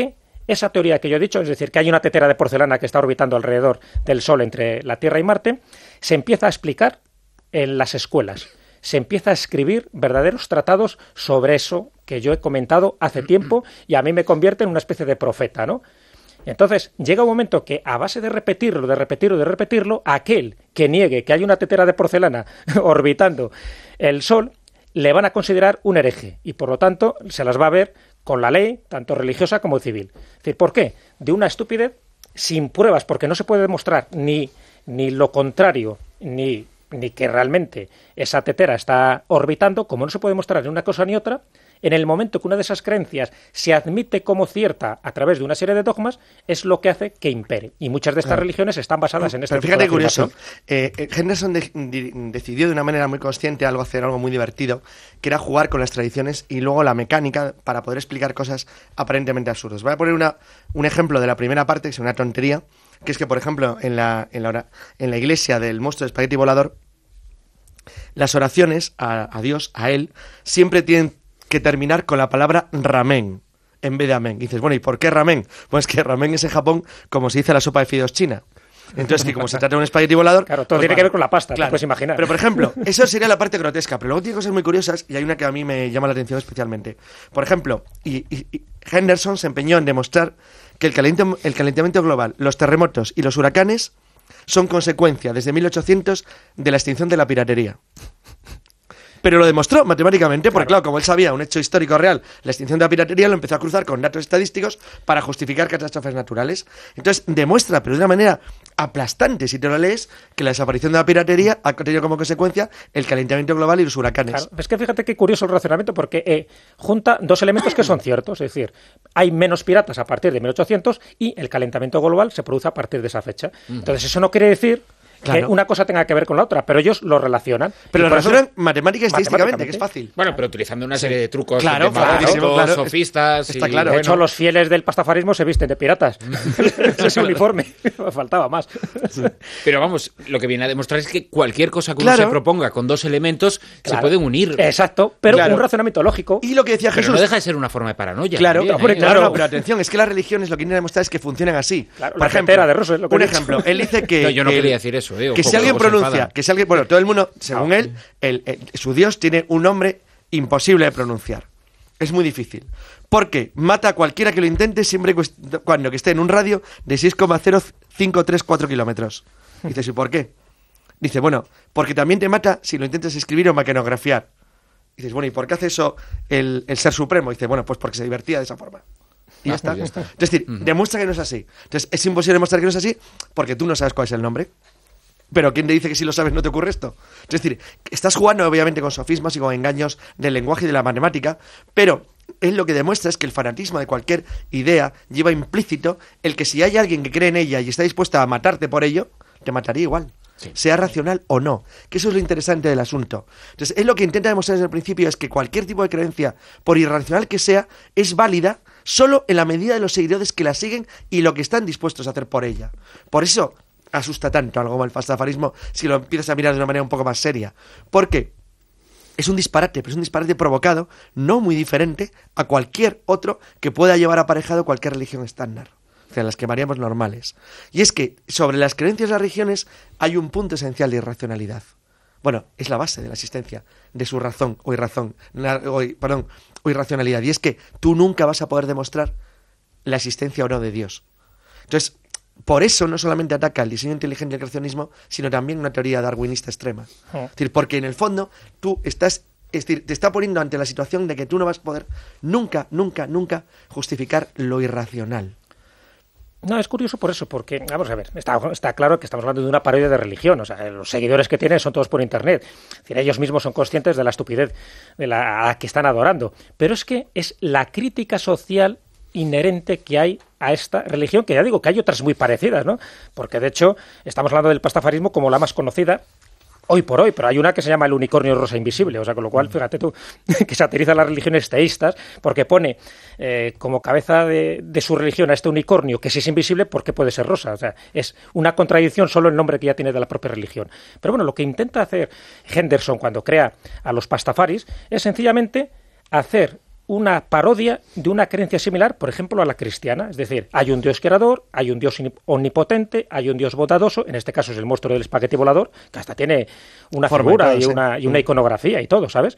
esa teoría que yo he dicho, es decir, que hay una tetera de porcelana que está orbitando alrededor del Sol entre la Tierra y Marte, se empieza a explicar en las escuelas. Se empieza a escribir verdaderos tratados sobre eso que yo he comentado hace tiempo y a mí me convierte en una especie de profeta, ¿no? Entonces, llega un momento que a base de repetirlo, de repetirlo, de repetirlo, aquel que niegue que hay una tetera de porcelana orbitando el Sol, le van a considerar un hereje y, por lo tanto, se las va a ver con la ley, tanto religiosa como civil. Es decir, ¿por qué? De una estupidez sin pruebas, porque no se puede demostrar ni, ni lo contrario, ni... ni que realmente esa tetera está orbitando, como no se puede mostrar ni una cosa ni otra, en el momento que una de esas creencias se admite como cierta a través de una serie de dogmas, es lo que hace que impere. Y muchas de estas claro. religiones están basadas en este Pero fíjate curioso, eh, Henderson de, de, decidió de una manera muy consciente algo hacer algo muy divertido, que era jugar con las tradiciones y luego la mecánica para poder explicar cosas aparentemente absurdas. Voy a poner una, un ejemplo de la primera parte, que es una tontería, que es que, por ejemplo, en la, en la, en la iglesia del monstruo de espagueti volador, las oraciones a, a Dios, a Él, siempre tienen que terminar con la palabra ramen en vez de amén. Y dices, bueno, ¿y por qué ramen? Pues que ramen es en Japón como se dice la sopa de fideos china. Entonces, que como se trata de un espagueti volador... Claro, todo pues tiene vale. que ver con la pasta, claro. te puedes imaginar. Pero, por ejemplo, eso sería la parte grotesca, pero luego tiene cosas muy curiosas y hay una que a mí me llama la atención especialmente. Por ejemplo, y, y, y Henderson se empeñó en demostrar que el, calentamiento, el calentamiento global, los terremotos y los huracanes son consecuencia, desde mil ochocientos, de la extinción de la piratería. Pero lo demostró matemáticamente, porque claro. claro, como él sabía un hecho histórico real, la extinción de la piratería, lo empezó a cruzar con datos estadísticos para justificar catástrofes naturales. Entonces demuestra, pero de una manera aplastante, si te lo lees, que la desaparición de la piratería ha tenido como consecuencia el calentamiento global y los huracanes. Claro. Es que fíjate qué curioso el razonamiento, porque eh, junta dos elementos que son ciertos, es decir, hay menos piratas a partir de mil ochocientos y el calentamiento global se produce a partir de esa fecha. Entonces eso no quiere decir... Claro. que una cosa tenga que ver con la otra, pero ellos lo relacionan. Pero lo relacionan matemática y estadísticamente, que es fácil. Bueno, pero utilizando una serie sí. de trucos claro, claro, claro, sofistas. Está y, claro. De bueno. hecho, los fieles del pastafarismo se visten de piratas. Ese uniforme. Faltaba más. Sí. Pero vamos, lo que viene a demostrar es que cualquier cosa que claro. uno se proponga con dos elementos claro. se pueden unir. Exacto, pero claro. un razonamiento lógico. Y lo que decía Jesús... Pero no deja de ser una forma de paranoia. Claro, también, hombre, ¿eh? claro, no, pero atención, es que las religiones lo que vienen a demostrar es que funcionan así. Claro, Por la ejemplo, de Russell, lo que un he ejemplo, él dice que... No, yo no que quería decir eso. Eh, que si alguien pronuncia... que si alguien Bueno, todo el mundo, según él, el, el, su Dios tiene un nombre imposible de pronunciar. Es muy difícil. Porque mata a cualquiera que lo intente siempre cuando que esté en un radio de seis coma cero cinco tres cuatro kilómetros. Dices, ¿y por qué? Dice, bueno, porque también te mata si lo intentas escribir o maquinografiar. Dices, bueno, ¿y por qué hace eso el, el Ser Supremo? Dice, bueno, pues porque se divertía de esa forma. Y ya, ah, está. Pues ya está. Es decir, uh-huh. demuestra que no es así. Entonces, es imposible demostrar que no es así porque tú no sabes cuál es el nombre. Pero ¿quién te dice que si lo sabes no te ocurre esto? Es decir, estás jugando obviamente con sofismas y con engaños del lenguaje y de la matemática, pero él lo que demuestra es que el fanatismo de cualquier idea lleva implícito el que si hay alguien que cree en ella y está dispuesta a matarte por ello, te mataría igual. Sí. Sea racional o no, que eso es lo interesante del asunto. Entonces, él lo que intenta demostrar desde el principio es que cualquier tipo de creencia, por irracional que sea, es válida solo en la medida de los seguidores que la siguen y lo que están dispuestos a hacer por ella. Por eso asusta tanto algo como el pastafarismo si lo empiezas a mirar de una manera un poco más seria. Porque es un disparate, pero es un disparate provocado, no muy diferente a cualquier otro que pueda llevar aparejado cualquier religión estándar. O sea, las que llamaríamos normales. Y es que sobre las creencias de las religiones hay un punto esencial de irracionalidad. Bueno, es la base de la existencia de su razón o irrazón, o, perdón, o irracionalidad. Y es que tú nunca vas a poder demostrar la existencia o no de Dios. Entonces, por eso no solamente ataca el diseño inteligente y el creacionismo, sino también una teoría darwinista extrema. Oh. Es decir, porque en el fondo tú estás, es decir, te está poniendo ante la situación de que tú no vas a poder nunca, nunca, nunca justificar lo irracional. No, es curioso por eso, porque, vamos a ver, está, está claro que estamos hablando de una parodia de religión, o sea, los seguidores que tienen son todos por internet, es decir, ellos mismos son conscientes de la estupidez de la, a la que están adorando, pero es que es la crítica social inherente que hay a esta religión, que ya digo que hay otras muy parecidas, ¿no? Porque de hecho estamos hablando del pastafarismo como la más conocida hoy por hoy, pero hay una que se llama el unicornio rosa invisible, o sea, con lo cual, fíjate tú, que satiriza las religiones teístas, porque pone eh, como cabeza de, de su religión a este unicornio, que si es invisible, ¿por qué puede ser rosa? O sea, es una contradicción solo el nombre que ya tiene de la propia religión. Pero bueno, lo que intenta hacer Henderson cuando crea a los pastafaris es sencillamente hacer una parodia de una creencia similar, por ejemplo, a la cristiana. Es decir, hay un Dios creador, hay un Dios omnipotente, hay un Dios bondadoso, en este caso es el monstruo del espagueti volador, que hasta tiene una Forma figura y, todo, y, sí. una, y una iconografía y todo, ¿sabes?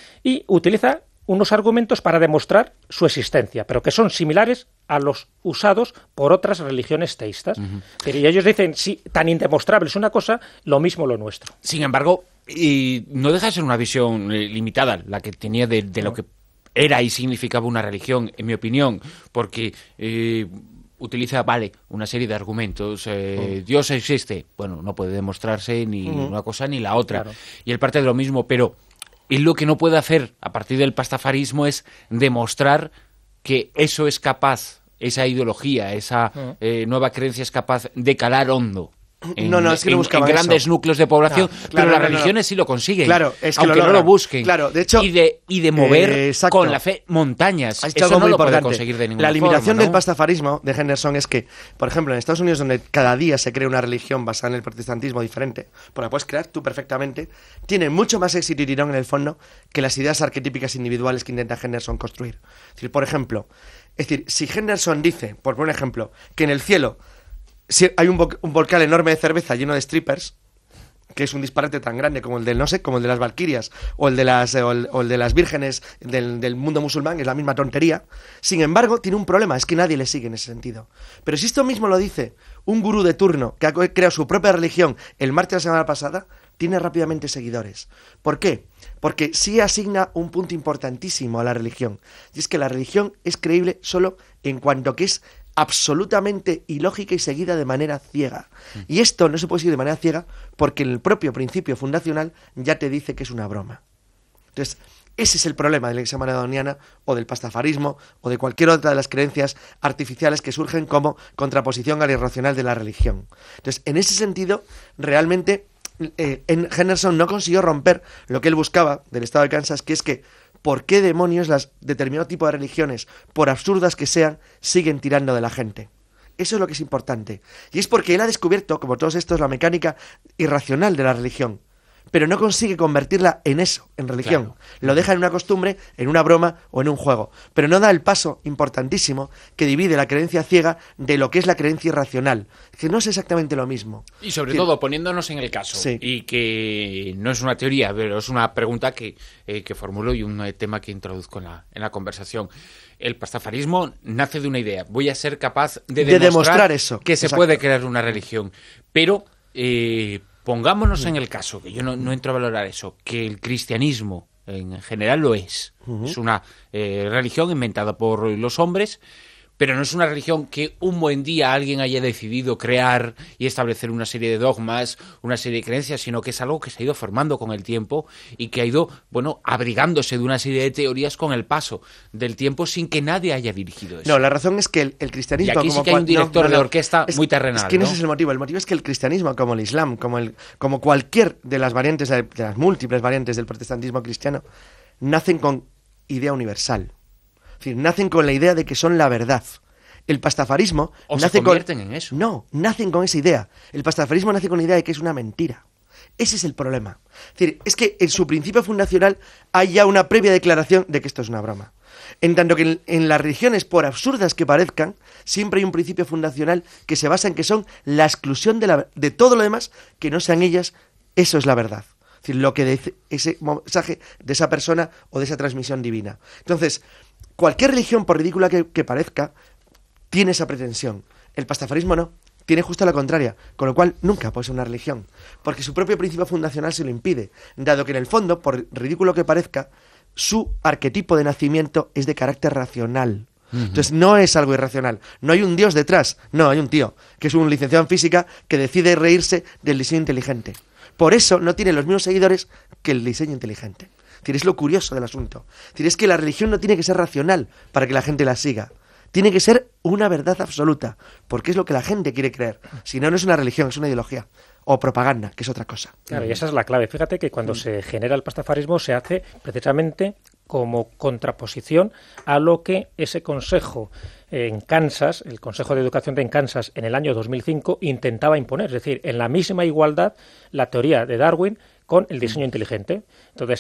Y utiliza unos argumentos para demostrar su existencia, pero que son similares a los usados por otras religiones teístas. Uh-huh. Y ellos dicen, si tan indemostrable es una cosa, lo mismo lo nuestro. Sin embargo, y no deja de ser una visión eh, limitada la que tenía de, de no. lo que era y significaba una religión, en mi opinión, porque eh, utiliza, vale, una serie de argumentos. Eh, uh-huh. Dios existe. Bueno, no puede demostrarse ni uh-huh. una cosa ni la otra. Claro. Y él parte de lo mismo, pero él lo que no puede hacer a partir del pastafarismo es demostrar que eso es capaz, esa ideología, esa uh-huh. eh, nueva creencia es capaz de calar hondo. En, no, no, es que no en, en grandes eso. núcleos de población, no, claro, pero no, las no, religiones no. sí lo consiguen, claro, es que aunque lo no lo busquen, claro, de hecho, y de y de mover eh, con la fe montañas. Has Eso algo no muy lo importante. puede conseguir de ninguna La limitación forma, ¿no? del pastafarismo de Henderson es que, por ejemplo, en Estados Unidos, donde cada día se crea una religión basada en el protestantismo diferente, pues la puedes crear tú perfectamente, tiene mucho más éxito y tirón en el fondo que las ideas arquetípicas individuales que intenta Henderson construir. Es decir, por ejemplo, es decir, si Henderson dice, por poner un ejemplo, que en el cielo si hay un, vo- un volcán enorme de cerveza lleno de strippers, que es un disparate tan grande como el de, no sé, como el de las Valquirias o el de las, o el, o el de las vírgenes del, del mundo musulmán, es la misma tontería. Sin embargo, tiene un problema, es que nadie le sigue en ese sentido. Pero si esto mismo lo dice un gurú de turno que ha creado su propia religión el martes de la semana pasada, tiene rápidamente seguidores. ¿Por qué? Porque sí asigna un punto importantísimo a la religión. Y es que la religión es creíble solo en cuanto que es absolutamente ilógica y seguida de manera ciega. Y esto no se puede seguir de manera ciega porque el propio principio fundacional ya te dice que es una broma. Entonces, ese es el problema de la Iglesia maradoniana o del pastafarismo o de cualquier otra de las creencias artificiales que surgen como contraposición al irracional de la religión. Entonces, en ese sentido, realmente eh, en Henderson no consiguió romper lo que él buscaba del estado de Kansas, que es que ¿por qué demonios las determinado tipo de religiones, por absurdas que sean, siguen tirando de la gente? Eso es lo que es importante. Y es porque él ha descubierto, como todos estos, la mecánica irracional de la religión. Pero no consigue convertirla en eso, en religión. Claro. Lo deja en una costumbre, en una broma o en un juego. Pero no da el paso importantísimo que divide la creencia ciega de lo que es la creencia irracional, que no es exactamente lo mismo. Y sobre que, todo, poniéndonos en el caso, sí. y que no es una teoría, pero es una pregunta que, eh, que formulo y un eh, tema que introduzco en la, en la conversación. El pastafarismo nace de una idea. Voy a ser capaz de, de demostrar, demostrar eso. que se Exacto. puede crear una religión. Pero... Eh, Pongámonos en el caso, que yo no, no entro a valorar eso, que el cristianismo en general lo es. Uh-huh. Es una eh, religión inventada por los hombres, pero no es una religión que un buen día alguien haya decidido crear y establecer una serie de dogmas, una serie de creencias, sino que es algo que se ha ido formando con el tiempo y que ha ido, bueno, abrigándose de una serie de teorías con el paso del tiempo sin que nadie haya dirigido eso. No, la razón es que el, el cristianismo... Y aquí como sí que hay un director no, no, no, de orquesta es, muy terrenal, Es que ¿no? ese es el motivo. El motivo es que el cristianismo, como el islam, como, el, como cualquier de las variantes, de las múltiples variantes del protestantismo cristiano, nacen con idea universal. Es decir, nacen con la idea de que son la verdad. El pastafarismo... O nace se convierten con, en eso. No, nacen con esa idea. El pastafarismo nace con la idea de que es una mentira. Ese es el problema. Es decir, es que en su principio fundacional hay ya una previa declaración de que esto es una broma. En tanto que en, en las religiones, por absurdas que parezcan, siempre hay un principio fundacional que se basa en que son la exclusión de, la, de todo lo demás que no sean ellas. Eso es la verdad. Es decir, lo que dice ese mensaje de esa persona o de esa transmisión divina. Entonces, cualquier religión, por ridícula que, que parezca, tiene esa pretensión. El pastafarismo no. Tiene justo la contraria, con lo cual nunca puede ser una religión, porque su propio principio fundacional se lo impide, dado que en el fondo, por ridículo que parezca, su arquetipo de nacimiento es de carácter racional. Uh-huh. Entonces no es algo irracional, no hay un dios detrás, no, hay un tío, que es un licenciado en física que decide reírse del diseño inteligente. Por eso no tiene los mismos seguidores que el diseño inteligente. Es decir, es lo curioso del asunto. Es decir, es que la religión no tiene que ser racional para que la gente la siga. Tiene que ser una verdad absoluta, porque es lo que la gente quiere creer. Si no, no es una religión, es una ideología. O propaganda, que es otra cosa. Claro, y esa es la clave. Fíjate que cuando se genera el pastafarismo se hace precisamente como contraposición a lo que ese consejo en Kansas, el Consejo de Educación de Kansas, en el año dos mil cinco, intentaba imponer. Es decir, en la misma igualdad, la teoría de Darwin con el diseño inteligente. Entonces,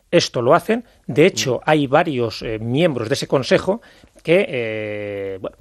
esto lo hacen. De hecho, hay varios eh, miembros de ese consejo que eh, bueno,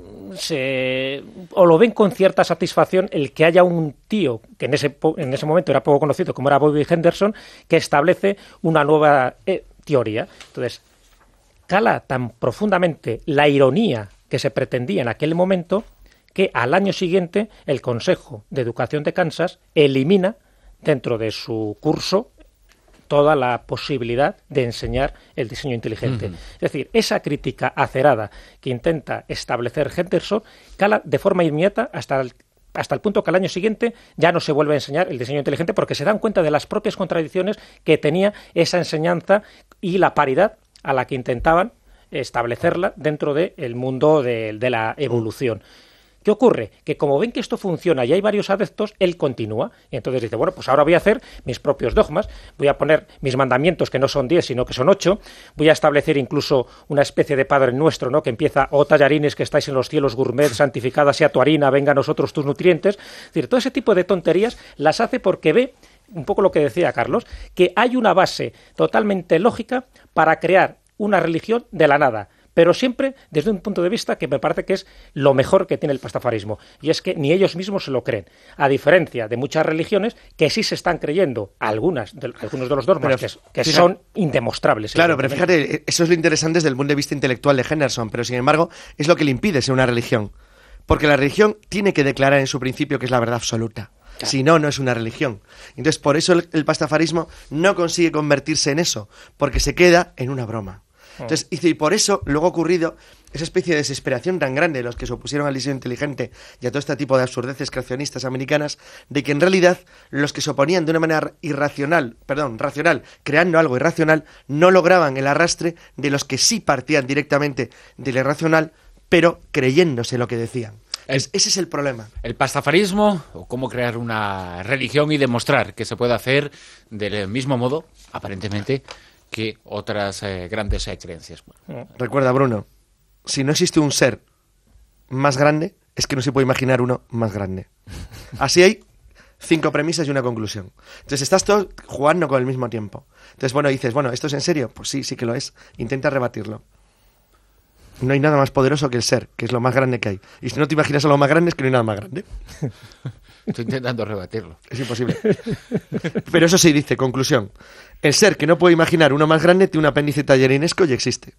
se, o lo ven con cierta satisfacción el que haya un tío que en ese, en ese momento era poco conocido, como era Bobby Henderson, que establece una nueva eh, teoría. Entonces, cala tan profundamente la ironía que se pretendía en aquel momento que al año siguiente el Consejo de Educación de Kansas elimina dentro de su curso toda la posibilidad de enseñar el diseño inteligente. Uh-huh. Es decir, esa crítica acerada que intenta establecer Henderson cala de forma inmediata hasta el, hasta el punto que al año siguiente ya no se vuelve a enseñar el diseño inteligente porque se dan cuenta de las propias contradicciones que tenía esa enseñanza y la paridad a la que intentaban establecerla dentro del mundo de, de la evolución. ¿Qué ocurre? Que como ven que esto funciona y hay varios adeptos, él continúa. Y entonces dice, bueno, pues ahora voy a hacer mis propios dogmas, voy a poner mis mandamientos, que no son diez, sino que son ocho, voy a establecer incluso una especie de Padre Nuestro, ¿no?, que empieza, oh tallarines que estáis en los cielos gourmet, santificada sea tu harina, venga a nosotros tus nutrientes. Es decir, todo ese tipo de tonterías las hace porque ve, un poco lo que decía Carlos, que hay una base totalmente lógica para crear una religión de la nada, pero siempre desde un punto de vista que me parece que es lo mejor que tiene el pastafarismo, y es que ni ellos mismos se lo creen, a diferencia de muchas religiones que sí se están creyendo algunas de, algunos de los dogmas que, que fíjate, son indemostrables. Claro, pero fíjate, eso es lo interesante desde el punto de vista intelectual de Henderson, pero sin embargo es lo que le impide ser una religión, porque la religión tiene que declarar en su principio que es la verdad absoluta. Claro. Si no, no es una religión. Entonces, por eso el, el pastafarismo no consigue convertirse en eso, porque se queda en una broma. Entonces, y por eso luego ha ocurrido esa especie de desesperación tan grande de los que se opusieron al diseño inteligente y a todo este tipo de absurdeces creacionistas americanas, de que en realidad los que se oponían de una manera irracional, perdón, racional, creando algo irracional, no lograban el arrastre de los que sí partían directamente del irracional, pero creyéndose lo que decían. El, es, ese es el problema. El pastafarismo, o cómo crear una religión y demostrar que se puede hacer del mismo modo, aparentemente, que otras eh, grandes eh, creencias. Bueno. Recuerda, Bruno, si no existe un ser más grande, es que no se puede imaginar uno más grande. Así hay cinco premisas y una conclusión. Entonces estás todo jugando con el mismo tiempo. Entonces, bueno, dices, bueno, ¿esto es en serio? Pues sí, sí que lo es. Intenta rebatirlo. No hay nada más poderoso que el ser, que es lo más grande que hay. Y si no te imaginas algo más grande, es que no hay nada más grande. Estoy intentando rebatirlo. Es imposible. Pero eso sí dice, conclusión. El ser que no puede imaginar uno más grande tiene un apéndice tallerinesco y existe.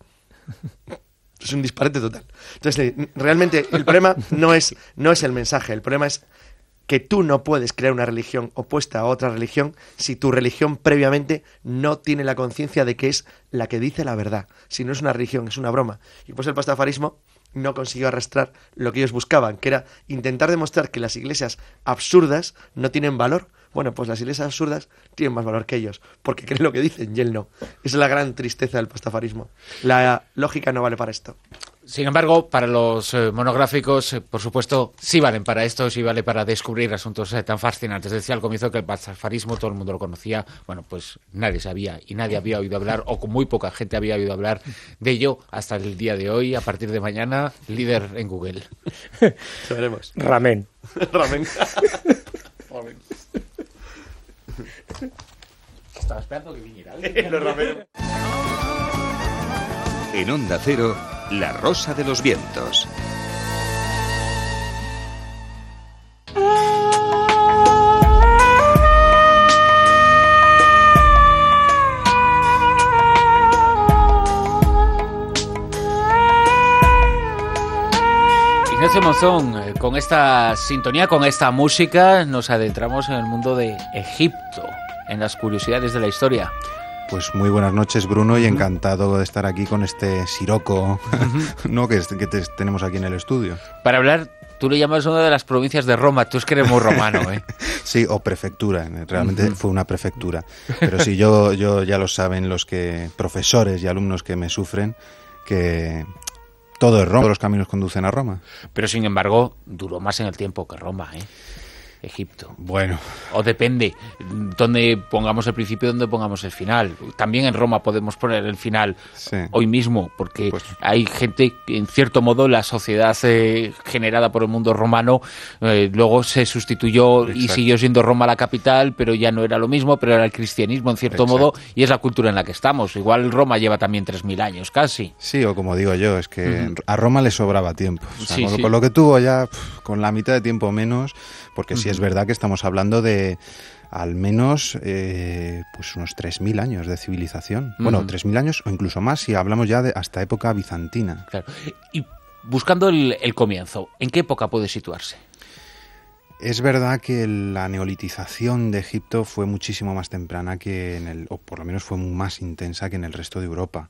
Es un disparate total. Entonces, realmente, el problema no es, no es el mensaje. El problema es que tú no puedes crear una religión opuesta a otra religión si tu religión previamente no tiene la conciencia de que es la que dice la verdad. Si no es una religión, es una broma. Y pues el pastafarismo no consiguió arrastrar lo que ellos buscaban, que era intentar demostrar que las iglesias absurdas no tienen valor. Bueno, pues las iglesias absurdas tienen más valor que ellos, porque creen lo que dicen y él no. Esa es la gran tristeza del pastafarismo. La lógica no vale para esto. Sin embargo, para los eh, monográficos, eh, por supuesto, sí valen para esto, sí vale para descubrir asuntos eh, tan fascinantes. Decía al comienzo que el pastafarismo todo el mundo lo conocía. Bueno, pues nadie sabía y nadie había oído hablar, o con muy poca gente había oído hablar de ello hasta el día de hoy. A partir de mañana, líder en Google. Lo veremos. Ramen. Ramen. Ramen. Estaba esperando que viniera. Los ramen. En Onda Cero, La Rosa de los Vientos. Ignacio Monzón, eh, con esta sintonía, con esta música, nos adentramos en el mundo de Egipto, en las curiosidades de la historia. Pues muy buenas noches, Bruno, y encantado de estar aquí con este siroco uh-huh. ¿no? que, que te, tenemos aquí en el estudio. Para hablar, tú le llamas una de las provincias de Roma, tú es que eres muy romano, ¿eh? Sí, o prefectura, realmente uh-huh. fue una prefectura. Pero sí, yo, yo ya lo saben los que profesores y alumnos que me sufren, que todo es Roma, todos los caminos conducen a Roma. Pero sin embargo, duró más en el tiempo que Roma, ¿eh? Egipto? Bueno. O depende, dónde pongamos el principio y dónde pongamos el final. También en Roma podemos poner el final sí. hoy mismo, porque pues, hay gente, en cierto modo, la sociedad eh, generada por el mundo romano, eh, luego se sustituyó exacto. y siguió siendo Roma la capital, pero ya no era lo mismo, pero era el cristianismo, en cierto exacto. modo, y es la cultura en la que estamos. Igual Roma lleva también tres mil años, casi. Sí, o como digo yo, es que uh-huh. a Roma le sobraba tiempo. O sea, sí, con, sí. con lo que tuvo ya, pff, con la mitad de tiempo menos, porque uh-huh. sí es verdad que estamos hablando de al menos eh, pues unos tres mil años de civilización. Uh-huh. Bueno, tres mil años o incluso más si hablamos ya de hasta época bizantina. Claro. Y buscando el, el comienzo, ¿en qué época puede situarse? Es verdad que la neolitización de Egipto fue muchísimo más temprana que en el, o por lo menos fue más intensa que en el resto de Europa.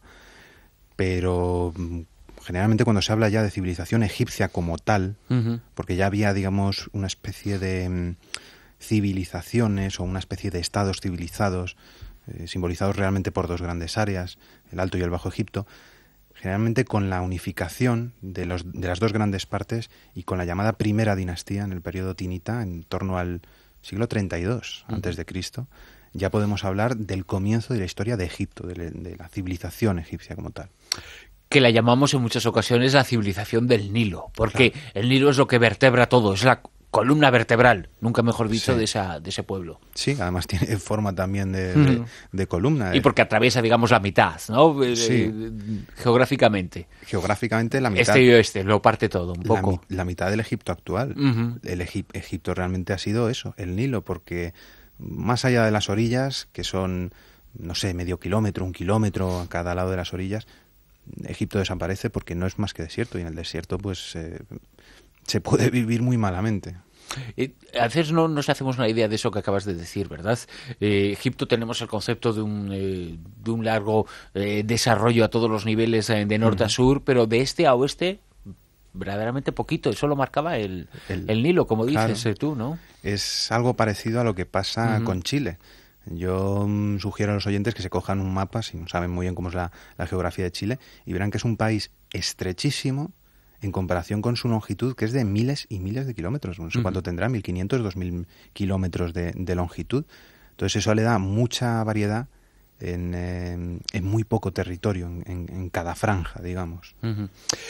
Pero generalmente cuando se habla ya de civilización egipcia como tal, uh-huh. porque ya había, digamos, una especie de um, civilizaciones o una especie de estados civilizados, eh, simbolizados realmente por dos grandes áreas, el Alto y el Bajo Egipto, generalmente con la unificación de, los, de las dos grandes partes y con la llamada primera dinastía en el periodo tinita, en torno al siglo treinta y dos uh-huh. antes de Cristo, ya podemos hablar del comienzo de la historia de Egipto, de, de la civilización egipcia como tal. Que la llamamos en muchas ocasiones la civilización del Nilo, porque claro. el Nilo es lo que vertebra todo, es la columna vertebral, nunca mejor dicho, sí. de, esa, de ese pueblo. Sí, además tiene forma también de, mm. de, de columna. Y porque atraviesa, digamos, la mitad, ¿no? Sí. Geográficamente. Geográficamente la mitad. Este y oeste, lo parte todo, un la, poco. La mitad del Egipto actual. Uh-huh. El Egip- Egipto realmente ha sido eso, el Nilo, porque más allá de las orillas, que son, no sé, medio kilómetro, un kilómetro a cada lado de las orillas, Egipto desaparece porque no es más que desierto, y en el desierto pues eh, se puede vivir muy malamente. Eh, a veces no nos hacemos una idea de eso que acabas de decir, ¿verdad? Eh, Egipto tenemos el concepto de un, eh, de un largo eh, desarrollo a todos los niveles, eh, de norte uh-huh. a sur, pero de este a oeste verdaderamente poquito. Eso lo marcaba el, el, el Nilo, como dices claro. eh, tú, ¿no? Es algo parecido a lo que pasa uh-huh. con Chile. Yo um, sugiero a los oyentes que se cojan un mapa, si no saben muy bien cómo es la, la geografía de Chile, y verán que es un país estrechísimo en comparación con su longitud, que es de miles y miles de kilómetros. No sé uh-huh. cuánto tendrá, mil quinientos, dos mil kilómetros de, de longitud. Entonces eso le da mucha variedad en, eh, en muy poco territorio, en, en, en cada franja, digamos. Uh-huh.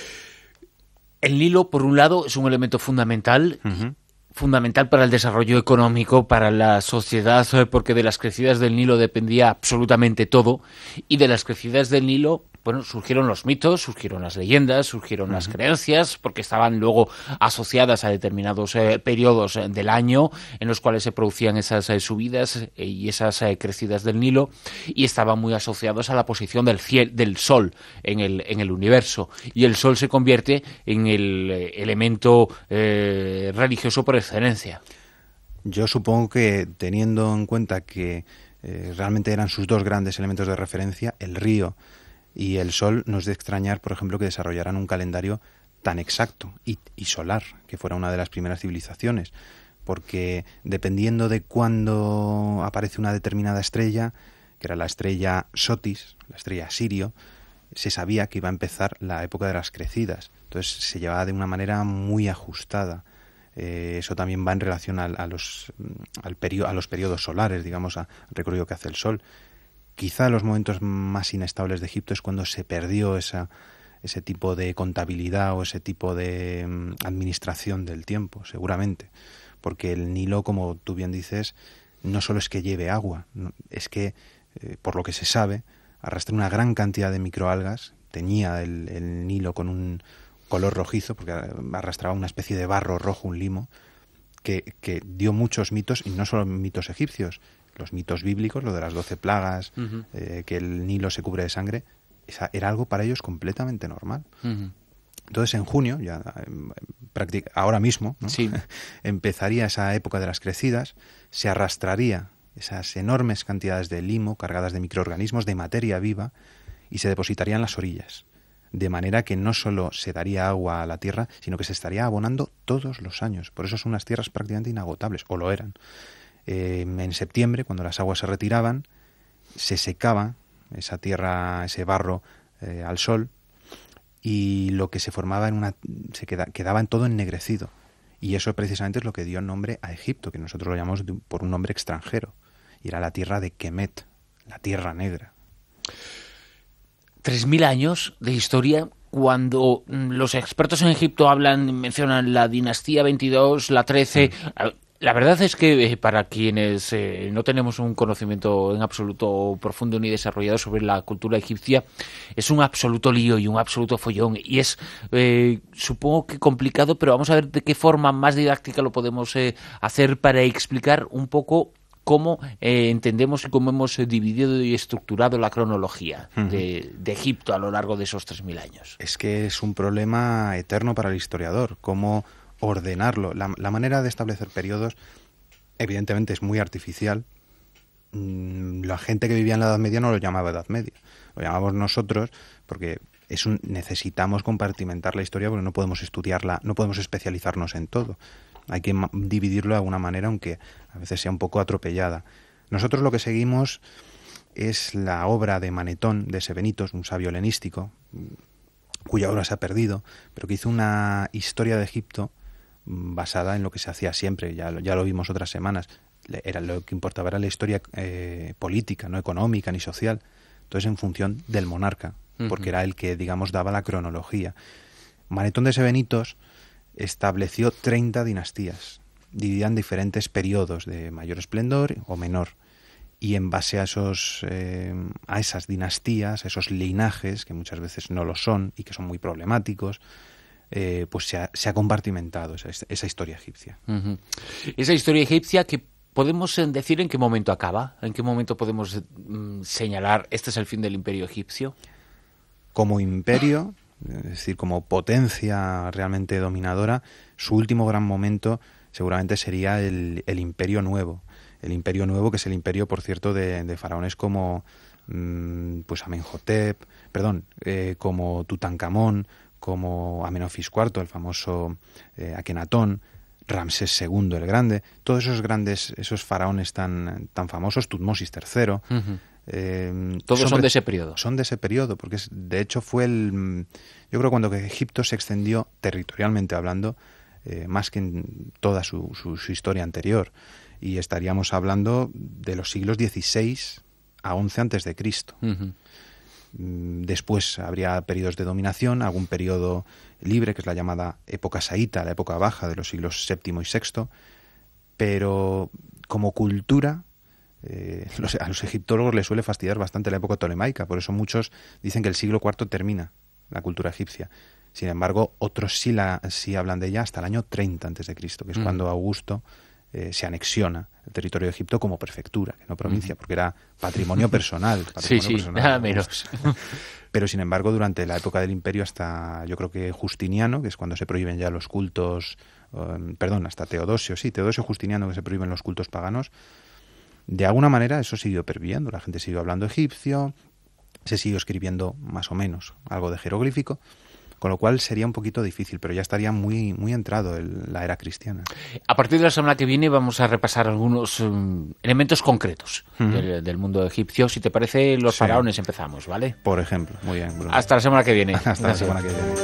El Nilo, por un lado, es un elemento fundamental... Uh-huh. fundamental para el desarrollo económico, para la sociedad, porque de las crecidas del Nilo dependía absolutamente todo, y de las crecidas del Nilo, bueno, surgieron los mitos, surgieron las leyendas, surgieron uh-huh. las creencias, porque estaban luego asociadas a determinados eh, periodos eh, del año en los cuales se producían esas eh, subidas eh, y esas eh, crecidas del Nilo, y estaban muy asociados a la posición del cielo, del Sol en el, en el universo, y el Sol se convierte en el eh, elemento eh, religioso por excelencia. Yo supongo que, teniendo en cuenta que eh, realmente eran sus dos grandes elementos de referencia, el río y el Sol, no es de extrañar, por ejemplo, que desarrollaran un calendario tan exacto y, y solar, que fuera una de las primeras civilizaciones, porque dependiendo de cuándo aparece una determinada estrella, que era la estrella Sotis, la estrella Sirio, se sabía que iba a empezar la época de las crecidas. Entonces se llevaba de una manera muy ajustada. Eh, eso también va en relación al, a, los, al perio, a los periodos solares, digamos, al recorrido que hace el Sol. Quizá los momentos más inestables de Egipto es cuando se perdió esa, ese tipo de contabilidad o ese tipo de um, administración del tiempo, seguramente. Porque el Nilo, como tú bien dices, no solo es que lleve agua, no, es que, eh, por lo que se sabe, arrastra una gran cantidad de microalgas. Teñía el, el Nilo con un color rojizo, porque arrastraba una especie de barro rojo, un limo, que, que dio muchos mitos, y no solo mitos egipcios, los mitos bíblicos, lo de las doce plagas, uh-huh. eh, que el Nilo se cubre de sangre, esa, era algo para ellos completamente normal. Uh-huh. Entonces, en junio, ya práctica, ahora mismo, ¿no? Sí. empezaría esa época de las crecidas, se arrastraría esas enormes cantidades de limo cargadas de microorganismos, de materia viva, y se depositarían en las orillas, de manera que no solo se daría agua a la tierra, sino que se estaría abonando todos los años. Por eso son unas tierras prácticamente inagotables, o lo eran. Eh, en septiembre, cuando las aguas se retiraban, se secaba esa tierra, ese barro eh, al sol, y lo que se formaba en una se queda, quedaba en todo ennegrecido, Y eso precisamente es lo que dio nombre a Egipto, que nosotros lo llamamos de, por un nombre extranjero. Y era la tierra de Kemet, la tierra negra. Tres mil años de historia. Cuando los expertos en Egipto hablan, mencionan la dinastía veintidós, la trece... Mm. La verdad es que eh, para quienes eh, no tenemos un conocimiento en absoluto profundo ni desarrollado sobre la cultura egipcia, es un absoluto lío y un absoluto follón. Y es, eh, supongo que complicado, pero vamos a ver de qué forma más didáctica lo podemos eh, hacer para explicar un poco cómo eh, entendemos y cómo hemos eh, dividido y estructurado la cronología uh-huh. de, de Egipto a lo largo de esos tres mil años. Es que es un problema eterno para el historiador, cómo ordenarlo. La, la manera de establecer periodos, evidentemente, es muy artificial. Mm, la gente que vivía en la Edad Media no lo llamaba Edad Media. Lo llamamos nosotros porque es un, necesitamos compartimentar la historia porque no podemos estudiarla, no podemos especializarnos en todo. Hay que ma- dividirlo de alguna manera, aunque a veces sea un poco atropellada. Nosotros lo que seguimos es la obra de Manetón de Sebenitos, un sabio helenístico, cuya obra se ha perdido, pero que hizo una historia de Egipto basada en lo que se hacía siempre, ya, ya lo vimos otras semanas. Era, lo que importaba era la historia eh, política, no económica ni social. Entonces, en función del monarca, uh-huh. porque era el que, digamos, daba la cronología. Manetón de Sebenitos estableció treinta dinastías, divididas en diferentes periodos de mayor esplendor o menor. Y en base a esos eh, a esas dinastías, a esos linajes, que muchas veces no lo son y que son muy problemáticos, eh, pues se ha, se ha compartimentado esa, esa historia egipcia. Uh-huh. Esa historia egipcia que podemos decir en qué momento acaba, en qué momento podemos mm, señalar este es el fin del imperio egipcio. Como imperio, es decir, como potencia realmente dominadora, su último gran momento seguramente sería el, el Imperio Nuevo. El Imperio Nuevo, que es el imperio, por cierto, de, de faraones como mmm, pues Amenhotep, perdón, eh, como Tutankamón, como Amenofis cuarto, el famoso eh, Akenatón, Ramsés segundo el Grande, todos esos grandes, esos faraones tan, tan famosos, Tutmosis tercero. Uh-huh. Eh, Todos son, son de ese periodo. Son de ese periodo, porque es, de hecho fue el... Yo creo cuando que Egipto se extendió territorialmente hablando, eh, más que en toda su, su, su historia anterior. Y estaríamos hablando de los siglos dieciséis a once antes de Cristo. Uh-huh. Después habría periodos de dominación, algún periodo libre, que es la llamada época saíta, la época baja de los siglos séptimo y sexto, pero como cultura, eh, los, a los egiptólogos les suele fastidiar bastante la época tolemaica, por eso muchos dicen que el siglo cuarto termina la cultura egipcia. Sin embargo, otros sí, la, sí hablan de ella hasta el año treinta antes de Cristo, que es uh-huh. cuando Augusto Eh, se anexiona el territorio de Egipto como prefectura, que no provincia, porque era patrimonio personal. Patrimonio sí, sí, personal, nada menos. Pero, sin embargo, durante la época del imperio hasta, yo creo que Justiniano, que es cuando se prohíben ya los cultos, um, perdón, hasta Teodosio, sí, Teodosio Justiniano, que se prohíben los cultos paganos, de alguna manera eso siguió perviviendo. La gente siguió hablando egipcio, se siguió escribiendo más o menos algo de jeroglífico, con lo cual sería un poquito difícil, pero ya estaría muy muy entrado el, la era cristiana. A partir de la semana que viene vamos a repasar algunos um, elementos concretos uh-huh. del, del mundo egipcio. Si te parece, los sí. faraones empezamos, ¿vale? Por ejemplo, muy bien. Bruno. Hasta la semana que viene. Hasta Gracias. la semana que viene.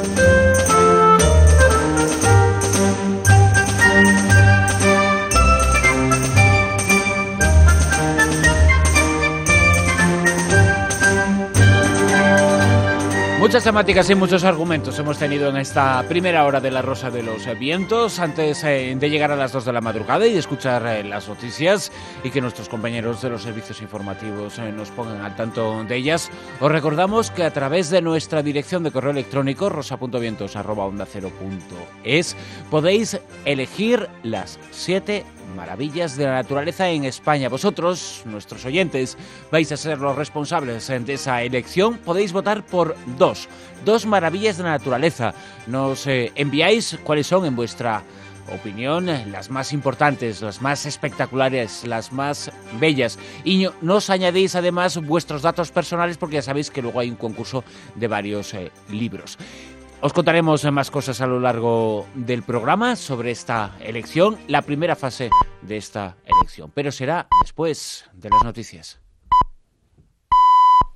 Muchas temáticas y muchos argumentos hemos tenido en esta primera hora de La Rosa de los Vientos. Antes eh, de llegar a las dos de la madrugada y escuchar eh, las noticias y que nuestros compañeros de los servicios informativos eh, nos pongan al tanto de ellas, os recordamos que a través de nuestra dirección de correo electrónico rosa punto vientos arroba onda cero punto es podéis elegir las siete maravillas de la naturaleza en España. Vosotros, nuestros oyentes, vais a ser los responsables de esa elección. Podéis votar por dos, dos maravillas de la naturaleza. Nos eh, enviáis cuáles son, en vuestra opinión, las más importantes, las más espectaculares, las más bellas. Y nos añadís además vuestros datos personales, porque ya sabéis que luego hay un concurso de varios eh, libros. Os contaremos más cosas a lo largo del programa sobre esta elección, la primera fase de esta elección, pero será después de las noticias.